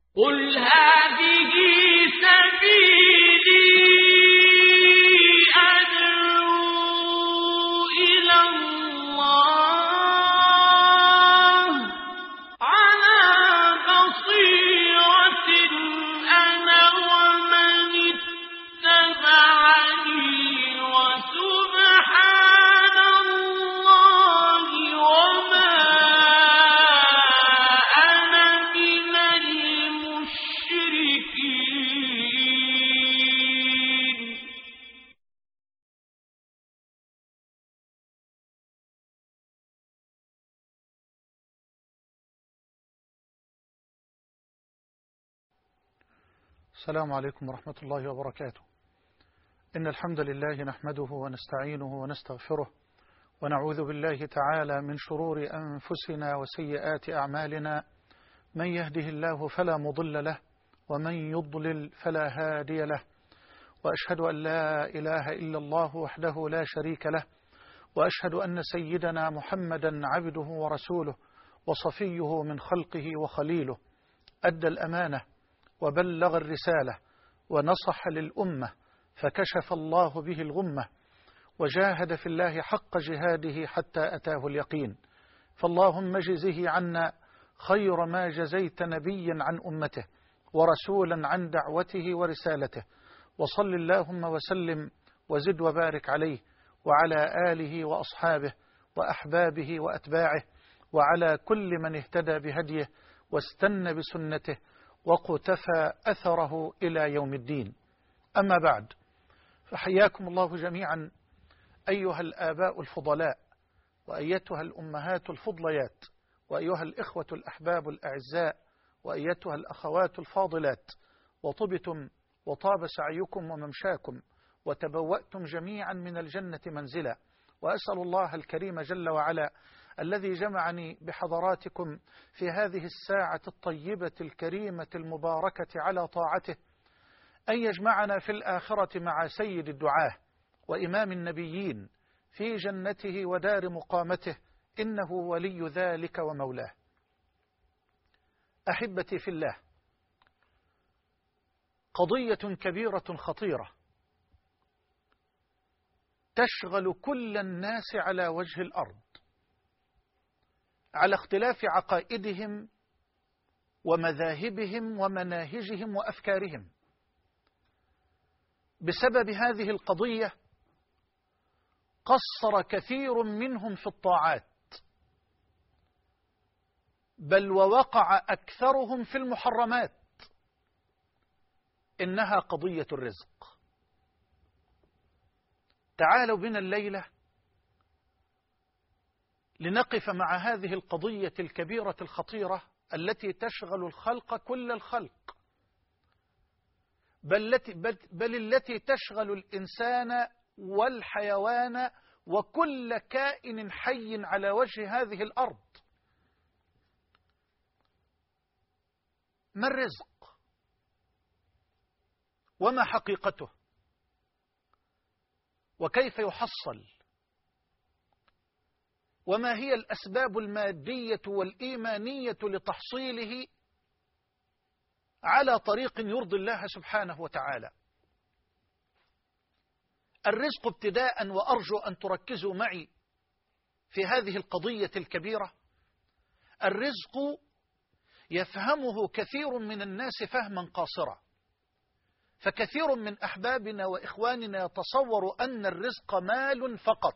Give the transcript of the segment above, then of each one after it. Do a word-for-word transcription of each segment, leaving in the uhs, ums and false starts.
قل هذه سبيلي أدعو إلى الله على بصيرة أنا ومن اتبعني وسبحان الله وما أنا من المشركين. السلام عليكم ورحمة الله وبركاته. إن الحمد لله نحمده ونستعينه ونستغفره ونعوذ بالله تعالى من شرور أنفسنا وسيئات أعمالنا. من يهده الله فلا مضل له ومن يضلل فلا هادي له، وأشهد أن لا إله إلا الله وحده لا شريك له، وأشهد أن سيدنا محمدا عبده ورسوله وصفيه من خلقه وخليله، أدى الأمانة وبلغ الرسالة ونصح للأمة، فكشف الله به الغمة، وجاهد في الله حق جهاده حتى أتاه اليقين. فاللهم جزه عنا خير ما جزيت نبيا عن أمته ورسولا عن دعوته ورسالته، وصل اللهم وسلم وزد وبارك عليه وعلى آله وأصحابه وأحبابه وأتباعه وعلى كل من اهتدى بهديه واستنى بسنته وقتفى أثره إلى يوم الدين. أما بعد، فحياكم الله جميعا أيها الآباء الفضلاء، وأيتها الأمهات الفضليات، وأيها الإخوة الأحباب الأعزاء، وأيتها الأخوات الفاضلات، وطبتم وطاب سعيكم وممشاكم وتبوأتم جميعا من الجنة منزلا. وأسأل الله الكريم جل وعلا الذي جمعني بحضراتكم في هذه الساعة الطيبة الكريمة المباركة على طاعته أن يجمعنا في الآخرة مع سيد الدعاة وإمام النبيين في جنته ودار مقامته، إنه ولي ذلك ومولاه. أحبتي في الله، قضية كبيرة خطيرة تشغل كل الناس على وجه الأرض على اختلاف عقائدهم ومذاهبهم ومناهجهم وأفكارهم. بسبب هذه القضية قصر كثير منهم في الطاعات، بل ووقع أكثرهم في المحرمات. إنها قضية الرزق. تعالوا بنا الليلة لنقف مع هذه القضية الكبيرة الخطيرة التي تشغل الخلق كل الخلق، بل التي, بل التي تشغل الإنسان والحيوان وكل كائن حي على وجه هذه الأرض. ما الرزق؟ وما حقيقته؟ وكيف يحصل؟ وما هي الأسباب المادية والإيمانية لتحصيله على طريق يرضي الله سبحانه وتعالى؟ الرزق ابتداء، وأرجو أن تركزوا معي في هذه القضية الكبيرة. الرزق يفهمه كثير من الناس فهما قاصرا، فكثير من أحبابنا وإخواننا يتصور أن الرزق مال فقط.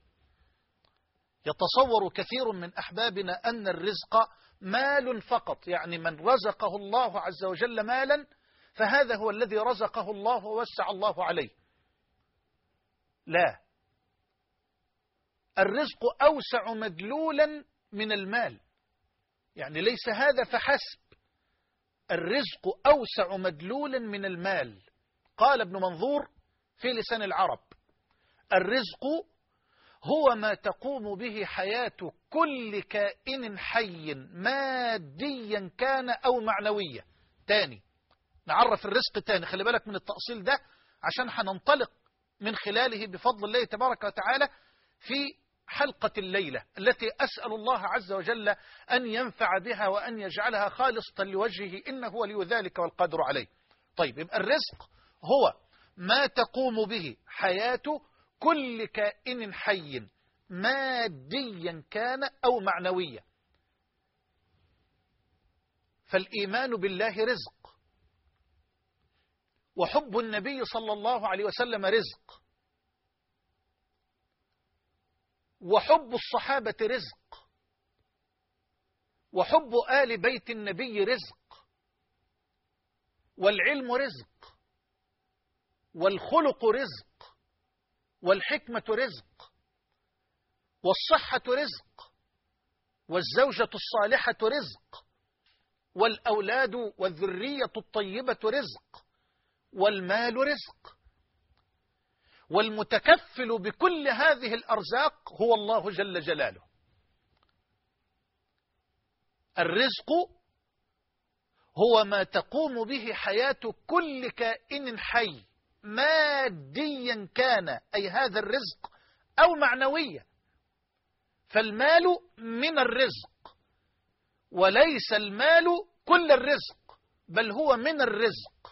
يتصور كثير من أحبابنا أن الرزق مال فقط، يعني من رزقه الله عز وجل مالا فهذا هو الذي رزقه الله ووسع الله عليه. لا، الرزق أوسع مدلولا من المال، يعني ليس هذا فحسب، الرزق أوسع مدلولا من المال. قال ابن منظور في لسان العرب: الرزق هو ما تقوم به حياة كل كائن حي ماديا كان أو معنويا. تاني نعرف الرزق تاني، خلي بالك من التأصيل ده عشان هننطلق من خلاله بفضل الله تبارك وتعالى في حلقة الليلة التي أسأل الله عز وجل أن ينفع بها وأن يجعلها خالصة لوجهه إنه ولي ذلك والقادر عليه. طيب، يبقى الرزق هو ما تقوم به حياة كل كائن حي ماديا كان أو معنويا. فالإيمان بالله رزق، وحب النبي صلى الله عليه وسلم رزق، وحب الصحابة رزق، وحب آل بيت النبي رزق، والعلم رزق، والخلق رزق، والحكمة رزق، والصحة رزق، والزوجة الصالحة رزق، والأولاد والذرية الطيبة رزق، والمال رزق. والمتكفل بكل هذه الأرزاق هو الله جل جلاله. الرزق هو ما تقوم به حياة كل كائن حي ماديا كان، أي هذا الرزق، أو معنويا. فالمال من الرزق، وليس المال كل الرزق، بل هو من الرزق.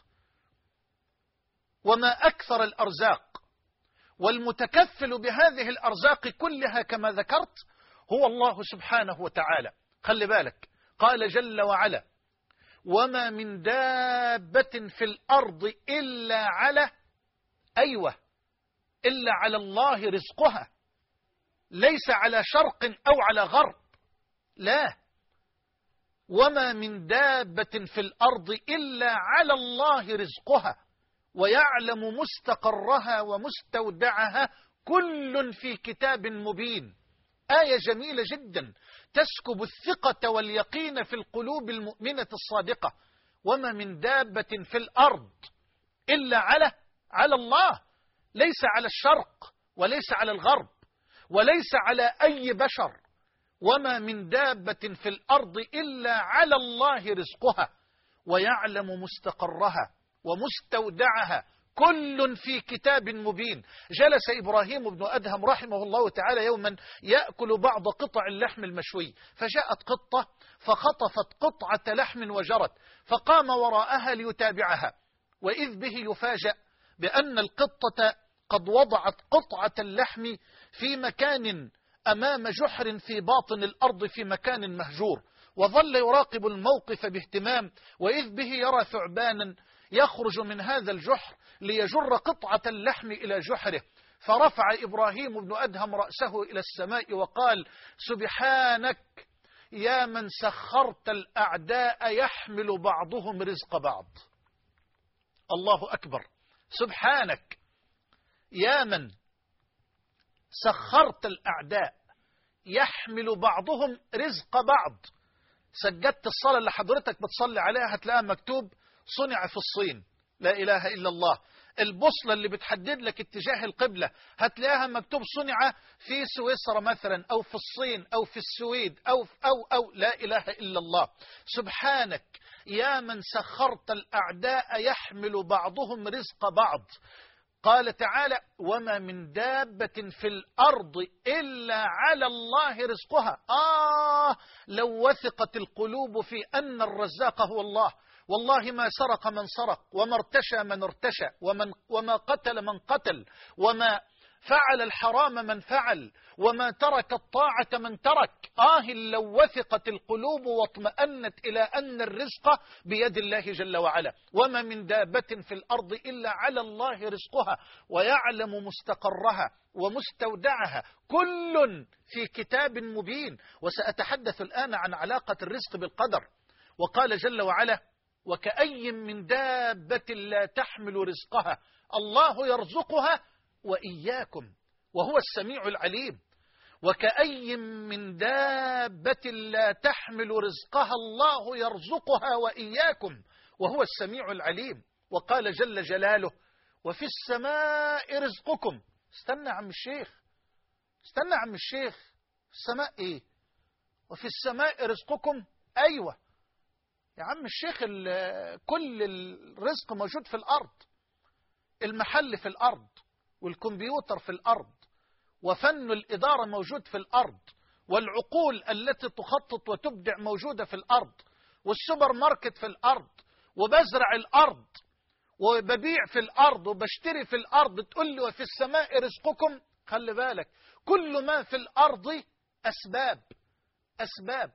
وما أكثر الأرزاق، والمتكفل بهذه الأرزاق كلها كما ذكرت هو الله سبحانه وتعالى. خلي بالك، قال جل وعلا: وما من دابة في الأرض إلا على أيوة إلا على الله رزقها، ليس على شرق أو على غرب، لا، وما من دابة في الأرض إلا على الله رزقها ويعلم مستقرها ومستودعها كل في كتاب مبين. آية جميلة جدا تسكب الثقة واليقين في القلوب المؤمنة الصادقة. وما من دابة في الأرض إلا على على الله، ليس على الشرق وليس على الغرب وليس على أي بشر. وما من دابة في الأرض إلا على الله رزقها ويعلم مستقرها ومستودعها كل في كتاب مبين. جلس إبراهيم بن أدهم رحمه الله تعالى يوما يأكل بعض قطع اللحم المشوي، فجاءت قطة فخطفت قطعة لحم وجرت، فقام وراءها ليتابعها، وإذ به يفاجأ بأن القطة قد وضعت قطعة اللحم في مكان أمام جحر في باطن الأرض في مكان مهجور، وظل يراقب الموقف باهتمام، وإذ به يرى ثعبانا يخرج من هذا الجحر ليجر قطعة اللحم إلى جحره. فرفع إبراهيم بن أدهم رأسه إلى السماء وقال: سبحانك يا من سخرت الأعداء يحمل بعضهم رزق بعض. الله أكبر. سبحانك يا من سخرت الأعداء يحمل بعضهم رزق بعض. سجدت الصلاة اللي حضرتك بتصلي عليها هتلاقيها مكتوب صنع في الصين، لا إله إلا الله. البوصلة اللي بتحدد لك اتجاه القبلة هتلاقيها مكتوب صنع في سويسرا مثلا، أو في الصين، أو في السويد، أو أو أو لا إله إلا الله. سبحانك يا من سخرت الأعداء يحمل بعضهم رزق بعض. قال تعالى: وما من دابة في الأرض إلا على الله رزقها. آه لو وثقت القلوب في أن الرزاق هو الله، والله ما سرق من سرق، وما ارتشى من ارتشى، ومن وما قتل من قتل، وما فعل الحرام من فعل، وما ترك الطاعة من ترك. آه لو وثقت القلوب واطمأنت إلى أن الرزق بيد الله جل وعلا. وما من دابة في الأرض إلا على الله رزقها ويعلم مستقرها ومستودعها كل في كتاب مبين. وسأتحدث الآن عن علاقة الرزق بالقدر. وقال جل وعلا: وكأي من دابة لا تحمل رزقها الله يرزقها وإياكم وهو السميع العليم. وكأي من دابة لا تحمل رزقها الله يرزقها وإياكم وهو السميع العليم. وقال جل جلاله: وفي السماء رزقكم. استنى عم الشيخ، استنى عم الشيخ، السماء ايه؟ وفي السماء رزقكم. ايوه يا عم الشيخ، كل الرزق موجود في الأرض. المحل في الأرض، والكمبيوتر في الأرض، وفن الإدارة موجود في الأرض، والعقول التي تخطط وتبدع موجودة في الأرض، والسوبر ماركت في الأرض، وبزرع الأرض وببيع في الأرض وبشتري في الأرض. تقول لي وفي السماء رزقكم؟ خلي بالك، كل ما في الأرض أسباب أسباب.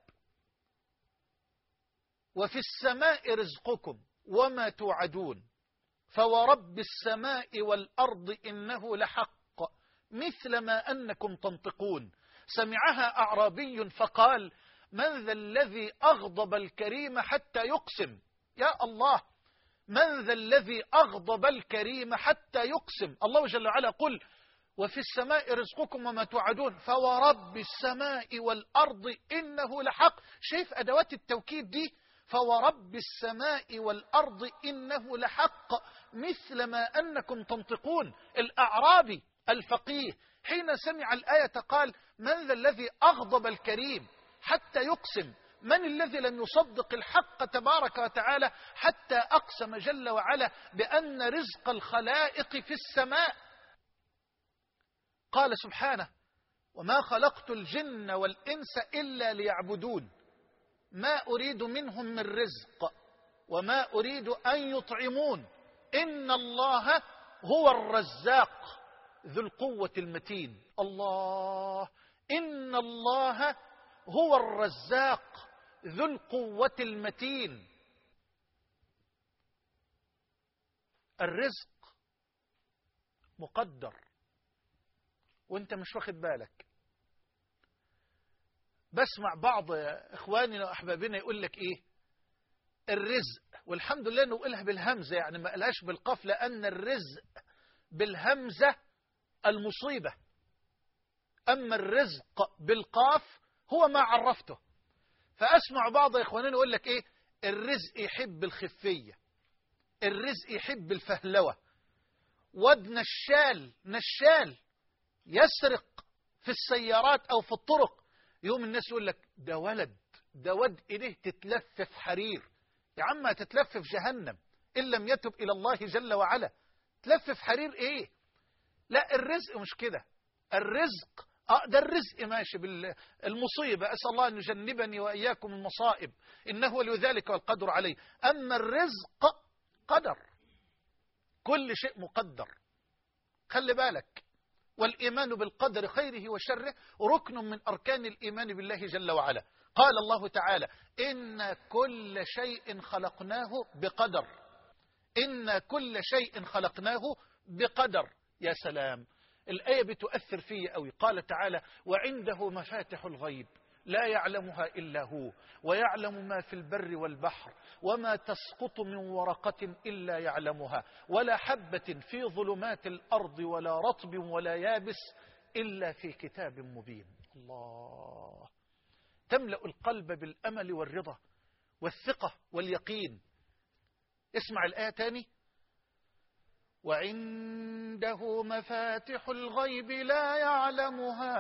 وفي السماء رزقكم وما توعدون فورب السماء والأرض إنه لحق مثل ما أنكم تنطقون. سمعها أعرابي فقال: من ذا الذي أغضب الكريم حتى يقسم؟ يا الله، من ذا الذي أغضب الكريم حتى يقسم؟ الله جل وعلا قل: وفي السماء رزقكم وما توعدون فورب السماء والأرض إنه لحق. شايف أدوات التوكيد دي؟ فورب السماء والأرض إنه لحق مثل ما أنكم تنطقون. الأعرابي الفقيه حين سمع الآية قال: من ذا الذي أغضب الكريم حتى يقسم؟ من الذي لم يصدق الحق تبارك وتعالى حتى أقسم جل وعلا بأن رزق الخلائق في السماء؟ قال سبحانه: وما خلقت الجن والإنس إلا ليعبدون ما أريد منهم من رزق وما أريد أن يطعمون إن الله هو الرزاق ذو القوة المتين. الله، إن الله هو الرزاق ذو القوة المتين. الرزق مقدر وانت مش واخد بالك. بسمع بعض اخواننا واحبابنا يقول لك ايه الرزق، والحمد لله انه قالها بالهمزه، يعني ما قالهاش بالقاف، لان الرزق بالهمزه المصيبه، اما الرزق بالقاف هو ما عرفته. فاسمع بعض اخواننا يقول لك ايه الرزق يحب الخفيه، الرزق يحب الفهلوه، واد نشال نشال يسرق في السيارات او في الطرق، يوم الناس يقول لك ده ولد، ده واد ايديه تتلف في حرير. يا عم هتتلف في جهنم ان لم يتب الى الله جل وعلا. تلف في حرير ايه؟ لا، الرزق مش كده. الرزق اه ده الرزق ماشي بالمصيبه، اسال الله ان يجنبني واياكم المصائب انه ولي ذلك والقدر عليه. اما الرزق قدر، كل شيء مقدر، خلي بالك. والإيمان بالقدر خيره وشره ركن من أركان الإيمان بالله جل وعلا. قال الله تعالى: إن كل شيء خلقناه بقدر، إن كل شيء خلقناه بقدر. يا سلام، الآية بتؤثر فيه قوي. قال تعالى: وعنده مفاتح الغيب لا يعلمها إلا هو ويعلم ما في البر والبحر وما تسقط من ورقة إلا يعلمها ولا حبة في ظلمات الأرض ولا رطب ولا يابس إلا في كتاب مبين. الله، تملأ القلب بالأمل والرضا والثقة واليقين. اسمع الآية تاني: وعنده مفاتح الغيب لا يعلمها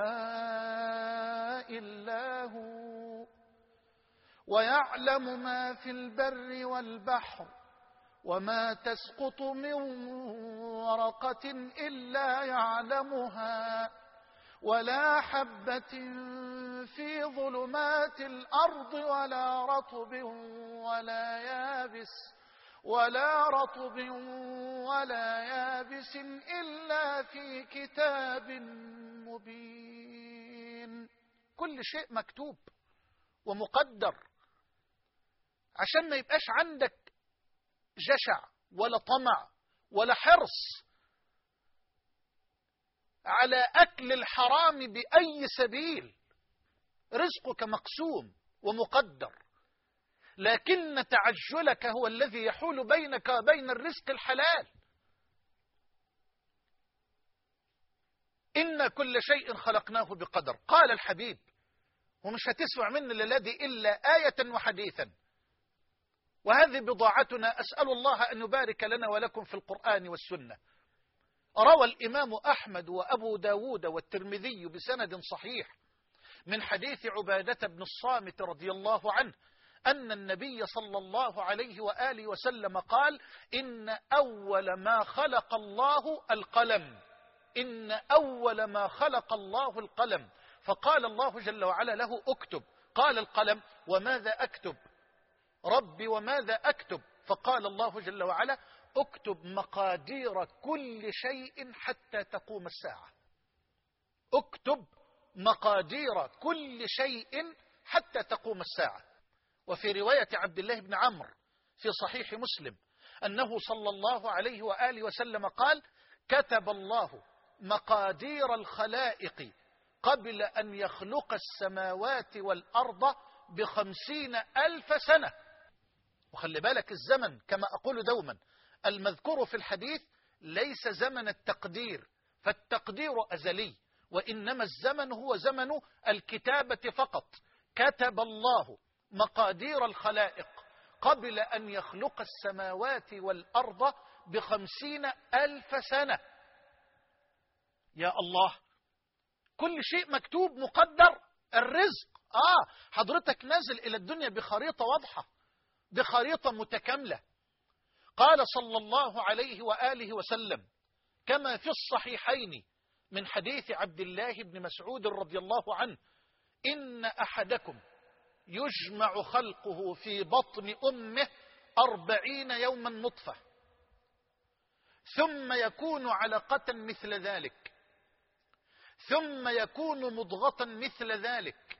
إلا هو ويعلم ما في البر والبحر وما تسقط من ورقة إلا يعلمها ولا حبة في ظلمات الأرض ولا رطب ولا يابس ولا رطب ولا يابس إلا في كتاب مبين. كل شيء مكتوب ومقدر عشان ما يبقاش عندك جشع ولا طمع ولا حرص على أكل الحرام بأي سبيل. رزقك مقسوم ومقدر، لكن تعجلك هو الذي يحول بينك وبين الرزق الحلال. إن كل شيء خلقناه بقدر. قال الحبيب، ومش هتسمع مني للذي إلا آية وحديثا، وهذه بضاعتنا، أسأل الله أن يبارك لنا ولكم في القرآن والسنة. روى الإمام أحمد وأبو داود والترمذي بسند صحيح من حديث عبادة بن الصامت رضي الله عنه أن النبي صلى الله عليه وآله وسلم قال: إن أول ما خلق الله القلم. إن أول ما خلق الله القلم، فقال الله جل وعلا له اكتب، قال القلم وماذا أكتب ربي وماذا أكتب؟ فقال الله جل وعلا اكتب مقادير كل شيء حتى تقوم الساعة. اكتب مقادير كل شيء حتى تقوم الساعة. وفي رواية عبد الله بن عمرو في صحيح مسلم أنه صلى الله عليه وآله وسلم قال كتب الله مقادير الخلائق قبل أن يخلق السماوات والأرض بخمسين ألف سنة. وخلي بالك الزمن كما أقول دوما المذكور في الحديث ليس زمن التقدير، فالتقدير أزلي، وإنما الزمن هو زمن الكتابة فقط. كتب الله مقادير الخلائق قبل أن يخلق السماوات والأرض بخمسين ألف سنة. يا الله، كل شيء مكتوب مقدر. الرزق آه حضرتك نازل إلى الدنيا بخريطة واضحة، بخريطة متكاملة. قال صلى الله عليه وآله وسلم كما في الصحيحين من حديث عبد الله بن مسعود رضي الله عنه إن أحدكم يجمع خلقه في بطن أمه أربعين يوما نطفة ثم يكون علقة مثل ذلك ثم يكون مضغة مثل ذلك.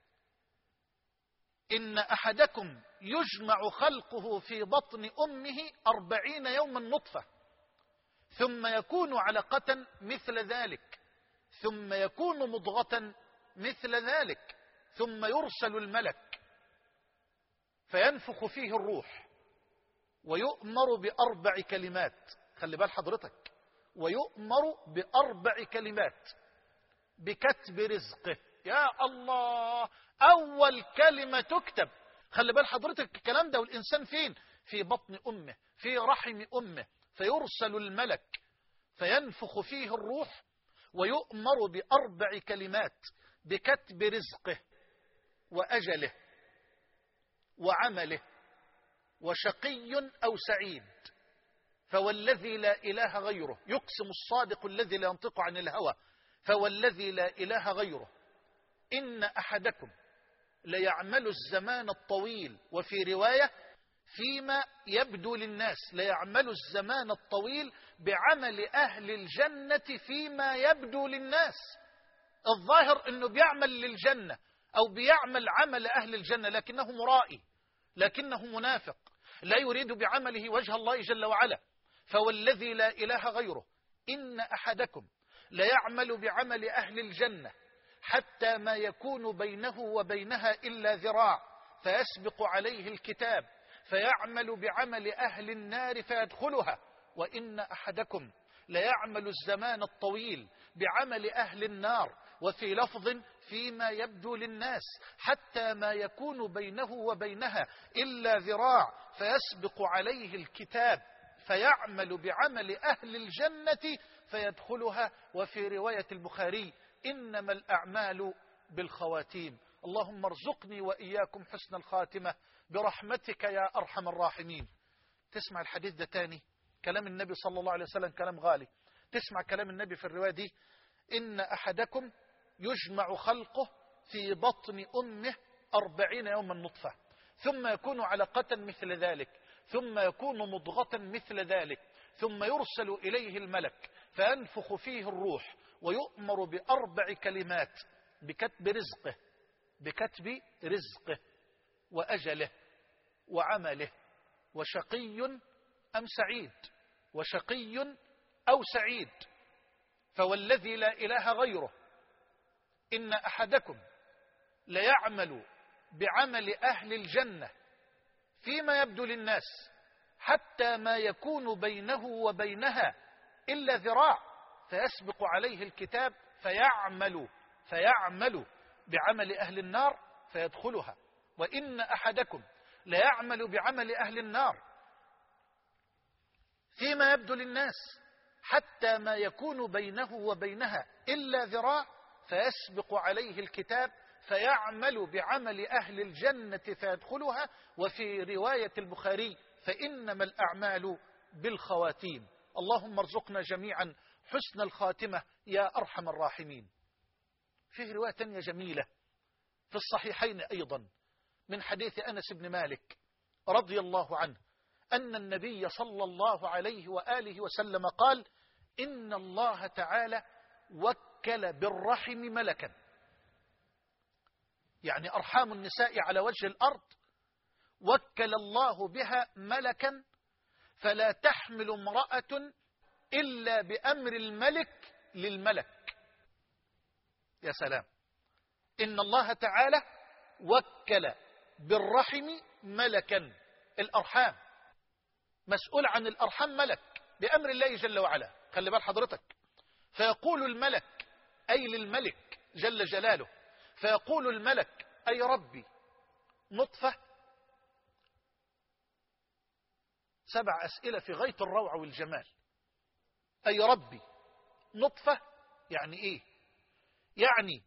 إن أحدكم يجمع خلقه في بطن أمه أربعين يوما نطفة ثم يكون علقة مثل ذلك ثم يكون مضغة مثل ذلك ثم يرسل الملك فينفخ فيه الروح ويؤمر بأربع كلمات. خلي بال حضرتك، ويؤمر بأربع كلمات: بكتب رزقه. يا الله، أول كلمة تكتب. خلي بال حضرتك الكلام ده والإنسان فين؟ في بطن أمه، في رحم أمه. فيرسل الملك فينفخ فيه الروح ويؤمر بأربع كلمات: بكتب رزقه وأجله وعمله وشقي أو سعيد. فوالذي لا إله غيره، يقسم الصادق الذي لا ينطق عن الهوى، فوالذي لا إله غيره إن أحدكم ليعمل الزمان الطويل، وفي رواية فيما يبدو للناس ليعمل الزمان الطويل بعمل أهل الجنة فيما يبدو للناس. الظاهر أنه بيعمل للجنة أو بيعمل عمل أهل الجنة، لكنه مرائي، لكنه منافق، لا يريد بعمله وجه الله جل وعلا. فوالذي لا إله غيره إن أحدكم ليعمل بعمل أهل الجنة حتى ما يكون بينه وبينها إلا ذراع فيسبق عليه الكتاب فيعمل بعمل أهل النار فيدخلها. وإن أحدكم ليعمل الزمان الطويل بعمل أهل النار، وفي لفظ فيما يبدو للناس حتى ما يكون بينه وبينها إلا ذراع فيسبق عليه الكتاب فيعمل بعمل أهل الجنة فيدخلها. وفي رواية البخاري إنما الأعمال بالخواتيم. اللهم ارزقني وإياكم حسن الخاتمة برحمتك يا أرحم الراحمين. تسمع الحديث ده تاني، كلام النبي صلى الله عليه وسلم كلام غالي. تسمع كلام النبي في الرواية دي: إن أحدكم يجمع خلقه في بطن أمه أربعين يوما نطفة ثم يكون علقة مثل ذلك ثم يكون مضغة مثل ذلك ثم يرسل إليه الملك فينفخ فيه الروح ويؤمر بأربع كلمات: بكتب رزقه بكتب رزقه وأجله وعمله وشقي أم سعيد وشقي أو سعيد. فوالذي لا إله غيره إن أحدكم ليعمل بعمل أهل الجنة فيما يبدو للناس حتى ما يكون بينه وبينها إلا ذراع فيسبق عليه الكتاب فيعمل فيعمل بعمل أهل النار فيدخلها. وإن أحدكم ليعمل بعمل أهل النار فيما يبدو للناس حتى ما يكون بينه وبينها إلا ذراع فيسبق عليه الكتاب فيعمل بعمل أهل الجنة فيدخلها. وفي رواية البخاري فإنما الأعمال بالخواتيم. اللهم ارزقنا جميعا حسن الخاتمة يا أرحم الراحمين. فيه رواية تانية جميلة في الصحيحين أيضا من حديث أنس بن مالك رضي الله عنه أن النبي صلى الله عليه وآله وسلم قال: إن الله تعالى وكل بالرحم ملكا، يعني أرحام النساء على وجه الأرض وكل الله بها ملكا فلا تحمل امرأة إلا بأمر الملك للملك. يا سلام، إن الله تعالى وكل بالرحم ملكا، الأرحام مسؤول عن الأرحام ملك بأمر الله جل وعلا. خلي بال حضرتك، فيقول الملك أي للملك جل جلاله، فيقول الملك أي ربي نطفة. سبع أسئلة في غاية الروعة والجمال. أي ربي نطفة يعني إيه؟ يعني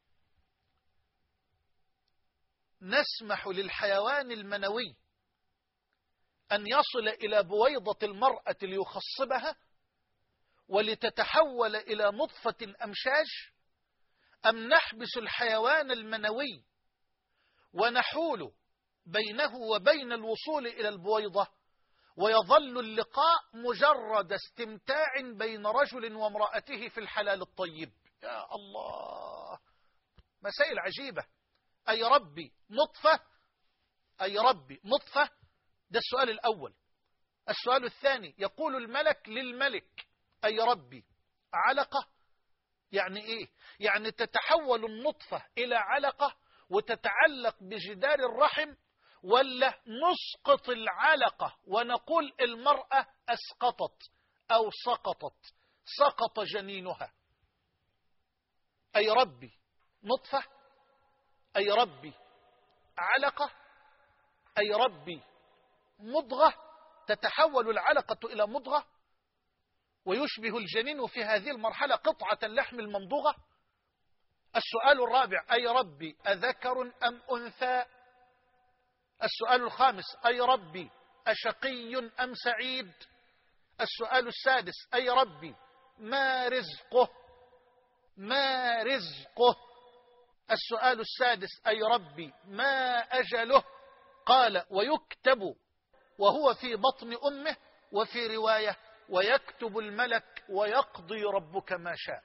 نسمح للحيوان المنوي أن يصل إلى بويضة المرأة ليخصبها ولتتحول إلى نطفة أمشاج، أم نحبس الحيوان المنوي ونحول بينه وبين الوصول إلى البويضة ويظل اللقاء مجرد استمتاع بين رجل وامرأته في الحلال الطيب؟ يا الله، مسائل عجيبة. أي ربي نطفة، أي ربي نطفة، ده السؤال الأول. السؤال الثاني يقول الملك للملك أي ربي علقة، يعني إيه؟ يعني تتحول النطفة إلى علقة وتتعلق بجدار الرحم، ولا نسقط العلقة ونقول المرأة أسقطت أو سقطت، سقط جنينها؟ أي ربي نطفة، أي ربي علقة، أي ربي مضغة تتحول العلقة إلى مضغة ويشبه الجنين في هذه المرحلة قطعة اللحم الممضوغة. السؤال الرابع أي ربي أذكر أم أنثى؟ السؤال الخامس أي ربي أشقي أم سعيد؟ السؤال السادس أي ربي ما رزقه، ما رزقه؟ السؤال السادس أي ربي ما أجله؟ قال ويكتب وهو في بطن أمه، وفي رواية ويكتب الملك ويقضي ربك ما شاء.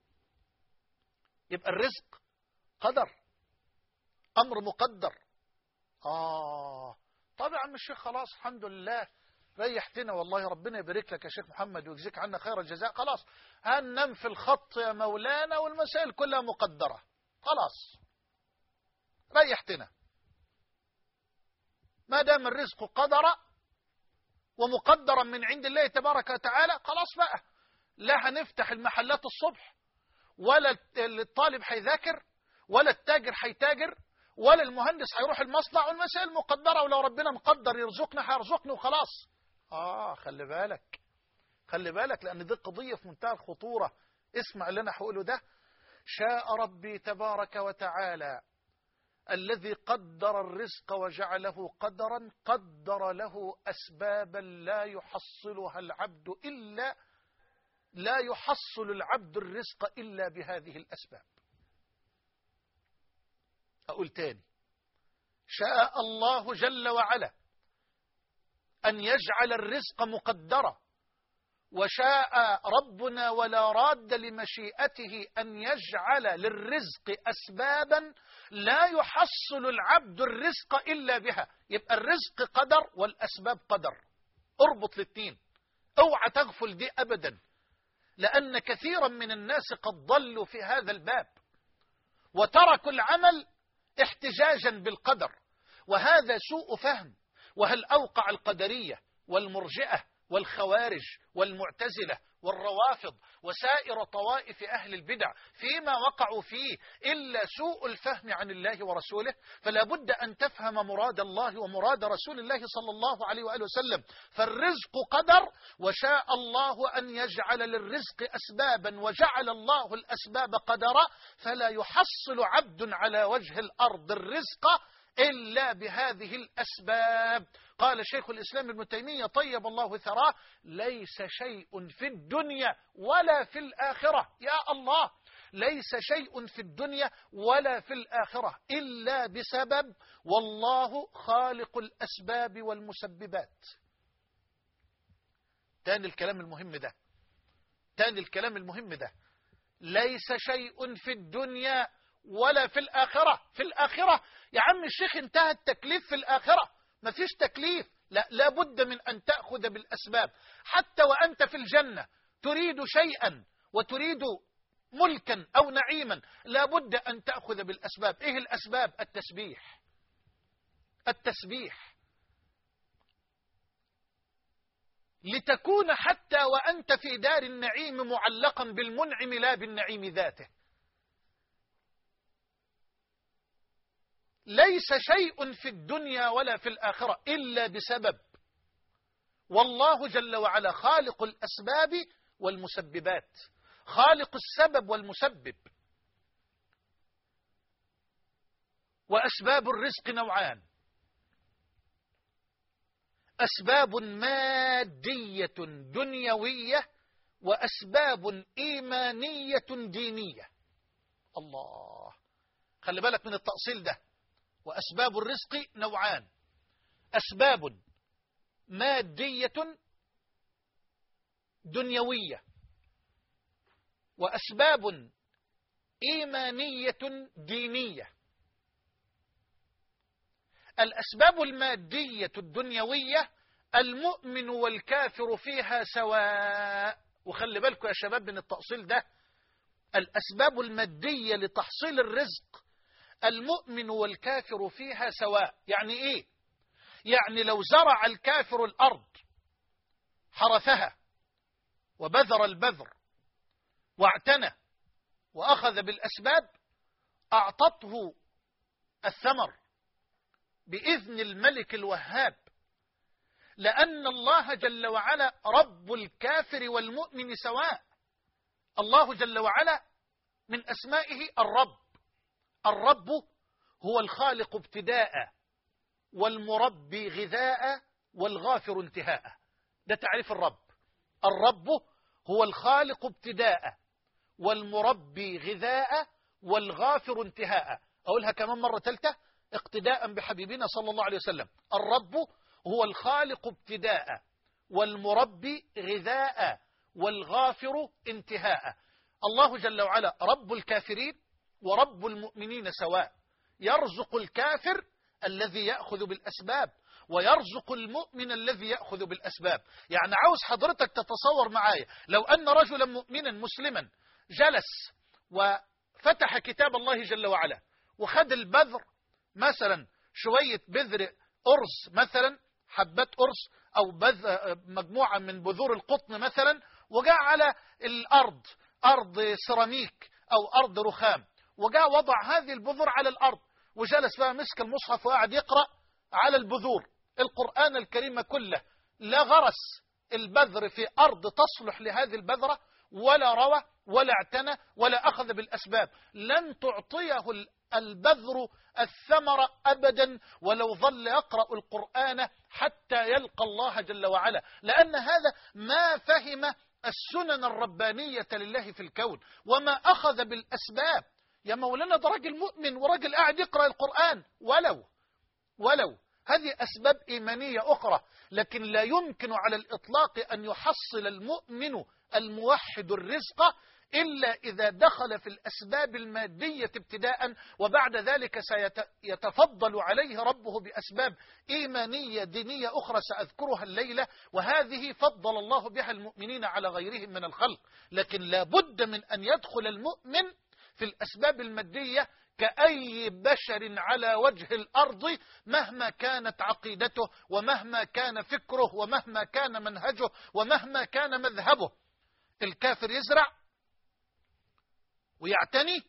يبقى الرزق قدر، أمر مقدر. آه طبعا يا عم الشيخ، خلاص الحمد لله ريحتنا والله، ربنا يبارك لك يا شيخ محمد ويجزيك عنا خير الجزاء. خلاص هننام في الخط يا مولانا والمسائل كلها مقدرة، خلاص ريحتنا. ما دام الرزق قدر ومقدرا من عند الله تبارك وتعالى، خلاص بقى لا هنفتح المحلات الصبح، ولا الطالب هيذاكر، ولا التاجر هيتاجر، ولا المهندس هيروح المصنع، والمسائل مقدرة، ولو ربنا مقدر يرزقنا هيرزقنا وخلاص. آه خلي بالك، خلي بالك، لأن دي قضية في منتهى الخطورة. اسمع اللي أنا هقوله ده. شاء ربي تبارك وتعالى الذي قدر الرزق وجعله قدرا، قدر له أسبابا لا يحصلها العبد إلا لا يحصل العبد الرزق إلا بهذه الأسباب. أقول تاني، شاء الله جل وعلا أن يجعل الرزق مقدرا، وشاء ربنا ولا راد لمشيئته أن يجعل للرزق أسبابا لا يحصل العبد الرزق إلا بها. يبقى الرزق قدر والأسباب قدر، اربط الاثنين، اوعى تغفل دي أبدا، لأن كثيرا من الناس قد ضلوا في هذا الباب وتركوا العمل احتجاجا بالقدر، وهذا سوء فهم. وهل أوقع القدرية والمرجئة والخوارج والمعتزلة والروافض وسائر طوائف أهل البدع فيما وقعوا فيه إلا سوء الفهم عن الله ورسوله؟ فلا بد أن تفهم مراد الله ومراد رسول الله صلى الله عليه وآله وسلم. فالرزق قدر، وشاء الله أن يجعل للرزق أسبابا، وجعل الله الأسباب قدرا، فلا يحصل عبد على وجه الأرض الرزق إلا بهذه الأسباب. قال شيخ الإسلام ابن تيمية طيب الله ثراه: ليس شيء في الدنيا ولا في الآخرة، يا الله، ليس شيء في الدنيا ولا في الآخرة إلا بسبب، والله خالق الأسباب والمسببات. تاني الكلام المهم ده، تاني الكلام المهم ده، ليس شيء في الدنيا ولا في الآخرة. في الآخرة يا عم الشيخ انتهى التكليف في الآخرة، ما فيش تكليف، لا لابد من أن تأخذ بالأسباب. حتى وأنت في الجنة تريد شيئا وتريد ملكا أو نعيما، لابد أن تأخذ بالأسباب. إيه الأسباب؟ التسبيح، التسبيح، لتكون حتى وأنت في دار النعيم معلقا بالمنعم لا بالنعيم ذاته. ليس شيء في الدنيا ولا في الآخرة إلا بسبب، والله جل وعلا خالق الأسباب والمسببات، خالق السبب والمسبب. وأسباب الرزق نوعان: أسباب مادية دنيوية، وأسباب إيمانية دينية. الله، خلي بالك من التأصيل ده. وأسباب الرزق نوعان: أسباب مادية دنيوية، وأسباب إيمانية دينية. الأسباب المادية الدنيوية المؤمن والكافر فيها سواء. وخلي بالكم يا شباب من التأصيل ده. الأسباب المادية لتحصيل الرزق المؤمن والكافر فيها سواء. يعني إيه؟ يعني لو زرع الكافر الأرض حرثها وبذر البذر واعتنى وأخذ بالأسباب، أعطته الثمر بإذن الملك الوهاب، لأن الله جل وعلا رب الكافر والمؤمن سواء. الله جل وعلا من أسمائه الرب. الرب هو الخالق ابتداء، والمربي غذاء، والغافر انتهاء. ده تعريف الرب. الرب هو الخالق ابتداء، والمربي غذاء، والغافر انتهاء. أقولها كمان مرة ثالثة اقتداء بحبيبنا صلى الله عليه وسلم. الرب هو الخالق ابتداء، والمربي غذاء، والغافر انتهاء. الله جل وعلا رب الكافرين ورب المؤمنين سواء. يرزق الكافر الذي يأخذ بالأسباب، ويرزق المؤمن الذي يأخذ بالأسباب. يعني عاوز حضرتك تتصور معايا، لو أن رجلا مؤمنا مسلما جلس وفتح كتاب الله جل وعلا وخد البذر، مثلا شوية بذر أرز، مثلا حبات أرز، أو مجموعة من بذور القطن مثلا، وجاء على الأرض، أرض سيراميك أو أرض رخام، وجاء وضع هذه البذور على الأرض، وجلس بقى مسك المصحف وقعد يقرأ على البذور القرآن الكريم كله. لا غرس البذر في أرض تصلح لهذه البذرة، ولا روى ولا اعتنى ولا أخذ بالأسباب، لن تعطيه البذر الثمر أبدا ولو ظل يقرأ القرآن حتى يلقى الله جل وعلا، لأن هذا ما فهم السنن الربانية لله في الكون وما أخذ بالأسباب. يا مولانا ده راجل مؤمن وراجل قاعد يقرأ القرآن، ولو ولو هذه أسباب إيمانية أخرى، لكن لا يمكن على الإطلاق أن يحصل المؤمن الموحد الرزق إلا إذا دخل في الأسباب المادية ابتداء، وبعد ذلك سيتفضل عليه ربه بأسباب إيمانية دينية أخرى سأذكرها الليلة، وهذه فضل الله بها المؤمنين على غيرهم من الخلق. لكن لا بد من أن يدخل المؤمن في الأسباب المادية كأي بشر على وجه الأرض، مهما كانت عقيدته، ومهما كان فكره، ومهما كان منهجه، ومهما كان مذهبه. الكافر يزرع ويعتني،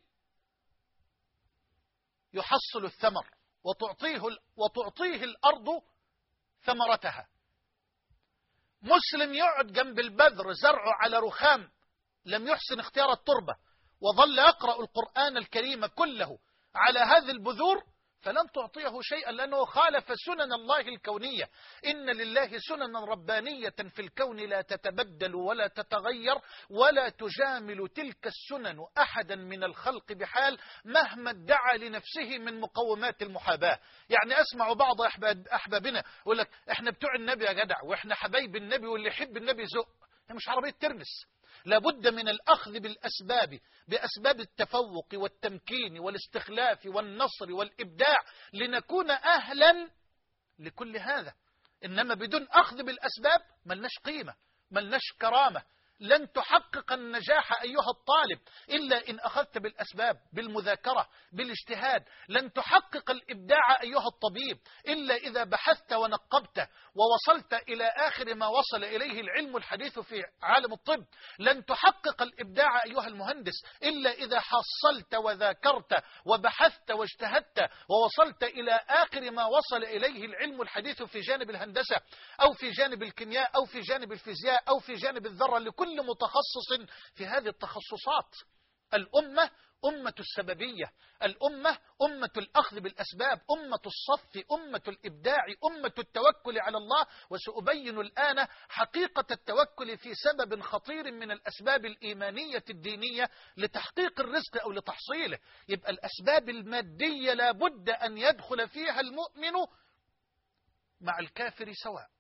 يحصل الثمر، وتعطيه, وتعطيه الأرض ثمرتها. مسلم يقعد جنب البذر زرعه على رخام، لم يحسن اختيار التربة، وظل يقرأ القرآن الكريم كله على هذه البذور، فلن تعطيه شيئا لأنه خالف سنن الله الكونية. إن لله سننا ربانية في الكون لا تتبدل ولا تتغير ولا تجامل تلك السنن أحدا من الخلق بحال مهما ادعى لنفسه من مقومات المحاباة. يعني أسمع بعض أحباب أحبابنا يقول لك إحنا بتوع النبي يا جدع، وإحنا حبايب النبي، واللي يحب النبي زق. هي مش عربية ترمس. لابد من الأخذ بالأسباب، بأسباب التفوق والتمكين والاستخلاف والنصر والإبداع، لنكون أهلا لكل هذا. إنما بدون أخذ بالأسباب ملناش قيمة، ملناش كرامة. لن تحقق النجاح أيها الطالب إلا إن أخذت بالأسباب، بالمذاكرة، بالاجتهاد. لن تحقق الإبداع أيها الطبيب إلا إذا بحثت ونقبت ووصلت إلى آخر ما وصل إليه العلم الحديث في عالم الطب. لن تحقق الإبداع أيها المهندس إلا إذا حصلت وذاكرت وبحثت واجتهدت ووصلت إلى آخر ما وصل إليه العلم الحديث في جانب الهندسة أو في جانب الكيمياء أو في جانب الفيزياء أو في جانب الذرة، لكل متخصص في هذه التخصصات. الأمة أمة السببية، الأمة أمة الأخذ بالأسباب، أمة الصف، أمة الإبداع، أمة التوكل على الله. وسأبين الآن حقيقة التوكل في سبب خطير من الأسباب الإيمانية الدينية لتحقيق الرزق أو لتحصيله. يبقى الأسباب المادية لابد أن يدخل فيها المؤمن مع الكافر سواء.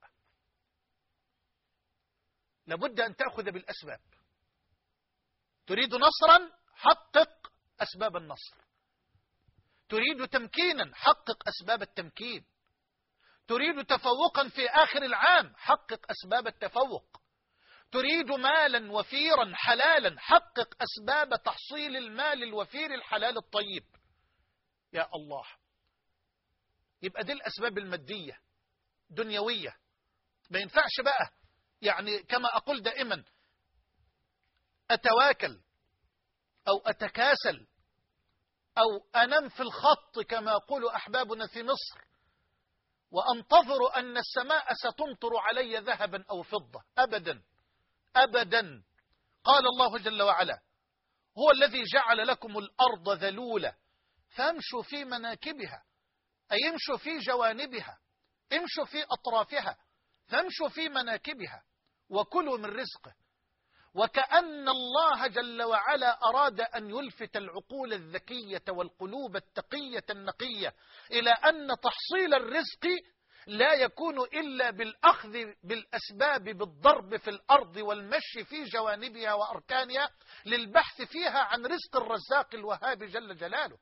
لابد أن تأخذ بالأسباب. تريد نصرا، حقق أسباب النصر. تريد تمكينا، حقق أسباب التمكين. تريد تفوقا في آخر العام، حقق أسباب التفوق. تريد مالا وفيرا حلالا، حقق أسباب تحصيل المال الوفير الحلال الطيب. يا الله، يبقى دي الأسباب المادية دنيوية. ما ينفعش بقى يعني كما أقول دائما أتواكل أو أتكاسل أو أنام في الخط كما يقول أحبابنا في مصر وأنتظر أن السماء ستمطر علي ذهبا أو فضة. أبدا أبدا. قال الله جل وعلا: هو الذي جعل لكم الأرض ذلولا فامشوا في مناكبها، أي امشوا في جوانبها، امشوا في أطرافها، فامشوا في مناكبها وكلوا من رزقه. وكأن الله جل وعلا أراد أن يلفت العقول الذكية والقلوب التقية النقية إلى أن تحصيل الرزق لا يكون إلا بالأخذ بالأسباب، بالضرب في الأرض والمشي في جوانبها وأركانها للبحث فيها عن رزق الرزاق الوهاب جل جلاله.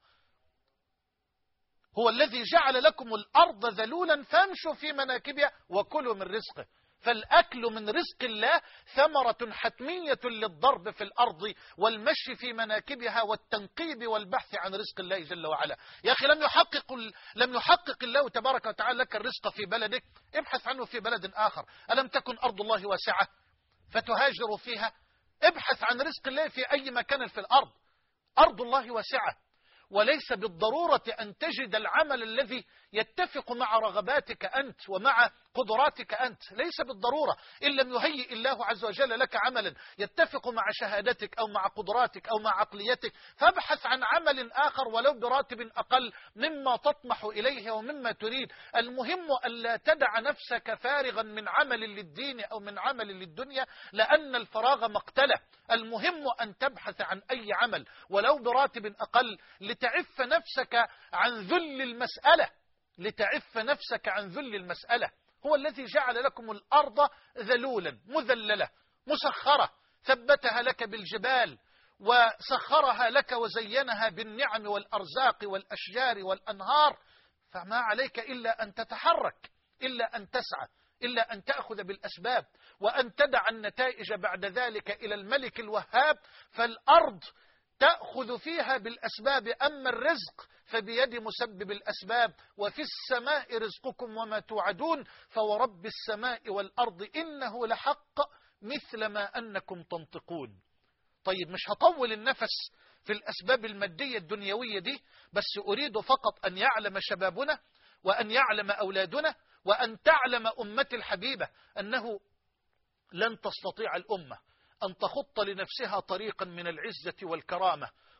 هو الذي جعل لكم الأرض ذلولا فامشوا في مناكبها وكلوا من رزقه. فالأكل من رزق الله ثمرة حتمية للضرب في الأرض والمشي في مناكبها والتنقيب والبحث عن رزق الله جل وعلا. يا أخي، لم يحقق لم يحقق الله تبارك وتعالى لك الرزق في بلدك، ابحث عنه في بلد آخر. ألم تكن أرض الله واسعة فتهاجر فيها؟ ابحث عن رزق الله في أي مكان في الأرض. أرض الله واسعة، وليس بالضرورة أن تجد العمل الذي يتفق مع رغباتك أنت ومع قدراتك أنت، ليس بالضرورة. إن لم يهيئ الله عز وجل لك عملا يتفق مع شهادتك أو مع قدراتك أو مع عقليتك، فابحث عن عمل آخر ولو براتب أقل مما تطمح إليه ومما تريد. المهم أن لا تدع نفسك فارغا من عمل للدين أو من عمل للدنيا، لأن الفراغ مقتله. المهم أن تبحث عن أي عمل ولو براتب أقل لتعف نفسك عن ذل المسألة، لتعف نفسك عن ذل المسألة. هو الذي جعل لكم الأرض ذلولا مذللة مسخرة، ثبتها لك بالجبال وسخرها لك وزينها بالنعم والأرزاق والأشجار والأنهار. فما عليك إلا أن تتحرك، إلا أن تسعى، إلا أن تأخذ بالأسباب وأن تدع النتائج بعد ذلك إلى الملك الوهاب. فالأرض تأخذ فيها بالأسباب، أما الرزق فبيد مسبب الأسباب. وفي السماء رزقكم وما توعدون فورب السماء والأرض إنه لحق مثل ما أنكم تنطقون. طيب، مش هطول النفس في الأسباب المادية الدنيوية دي، بس أريد فقط أن يعلم شبابنا وأن يعلم أولادنا وأن تعلم أمتي الحبيبة أنه لن تستطيع الأمة أن تخط لنفسها طريقا من العزة والكرامة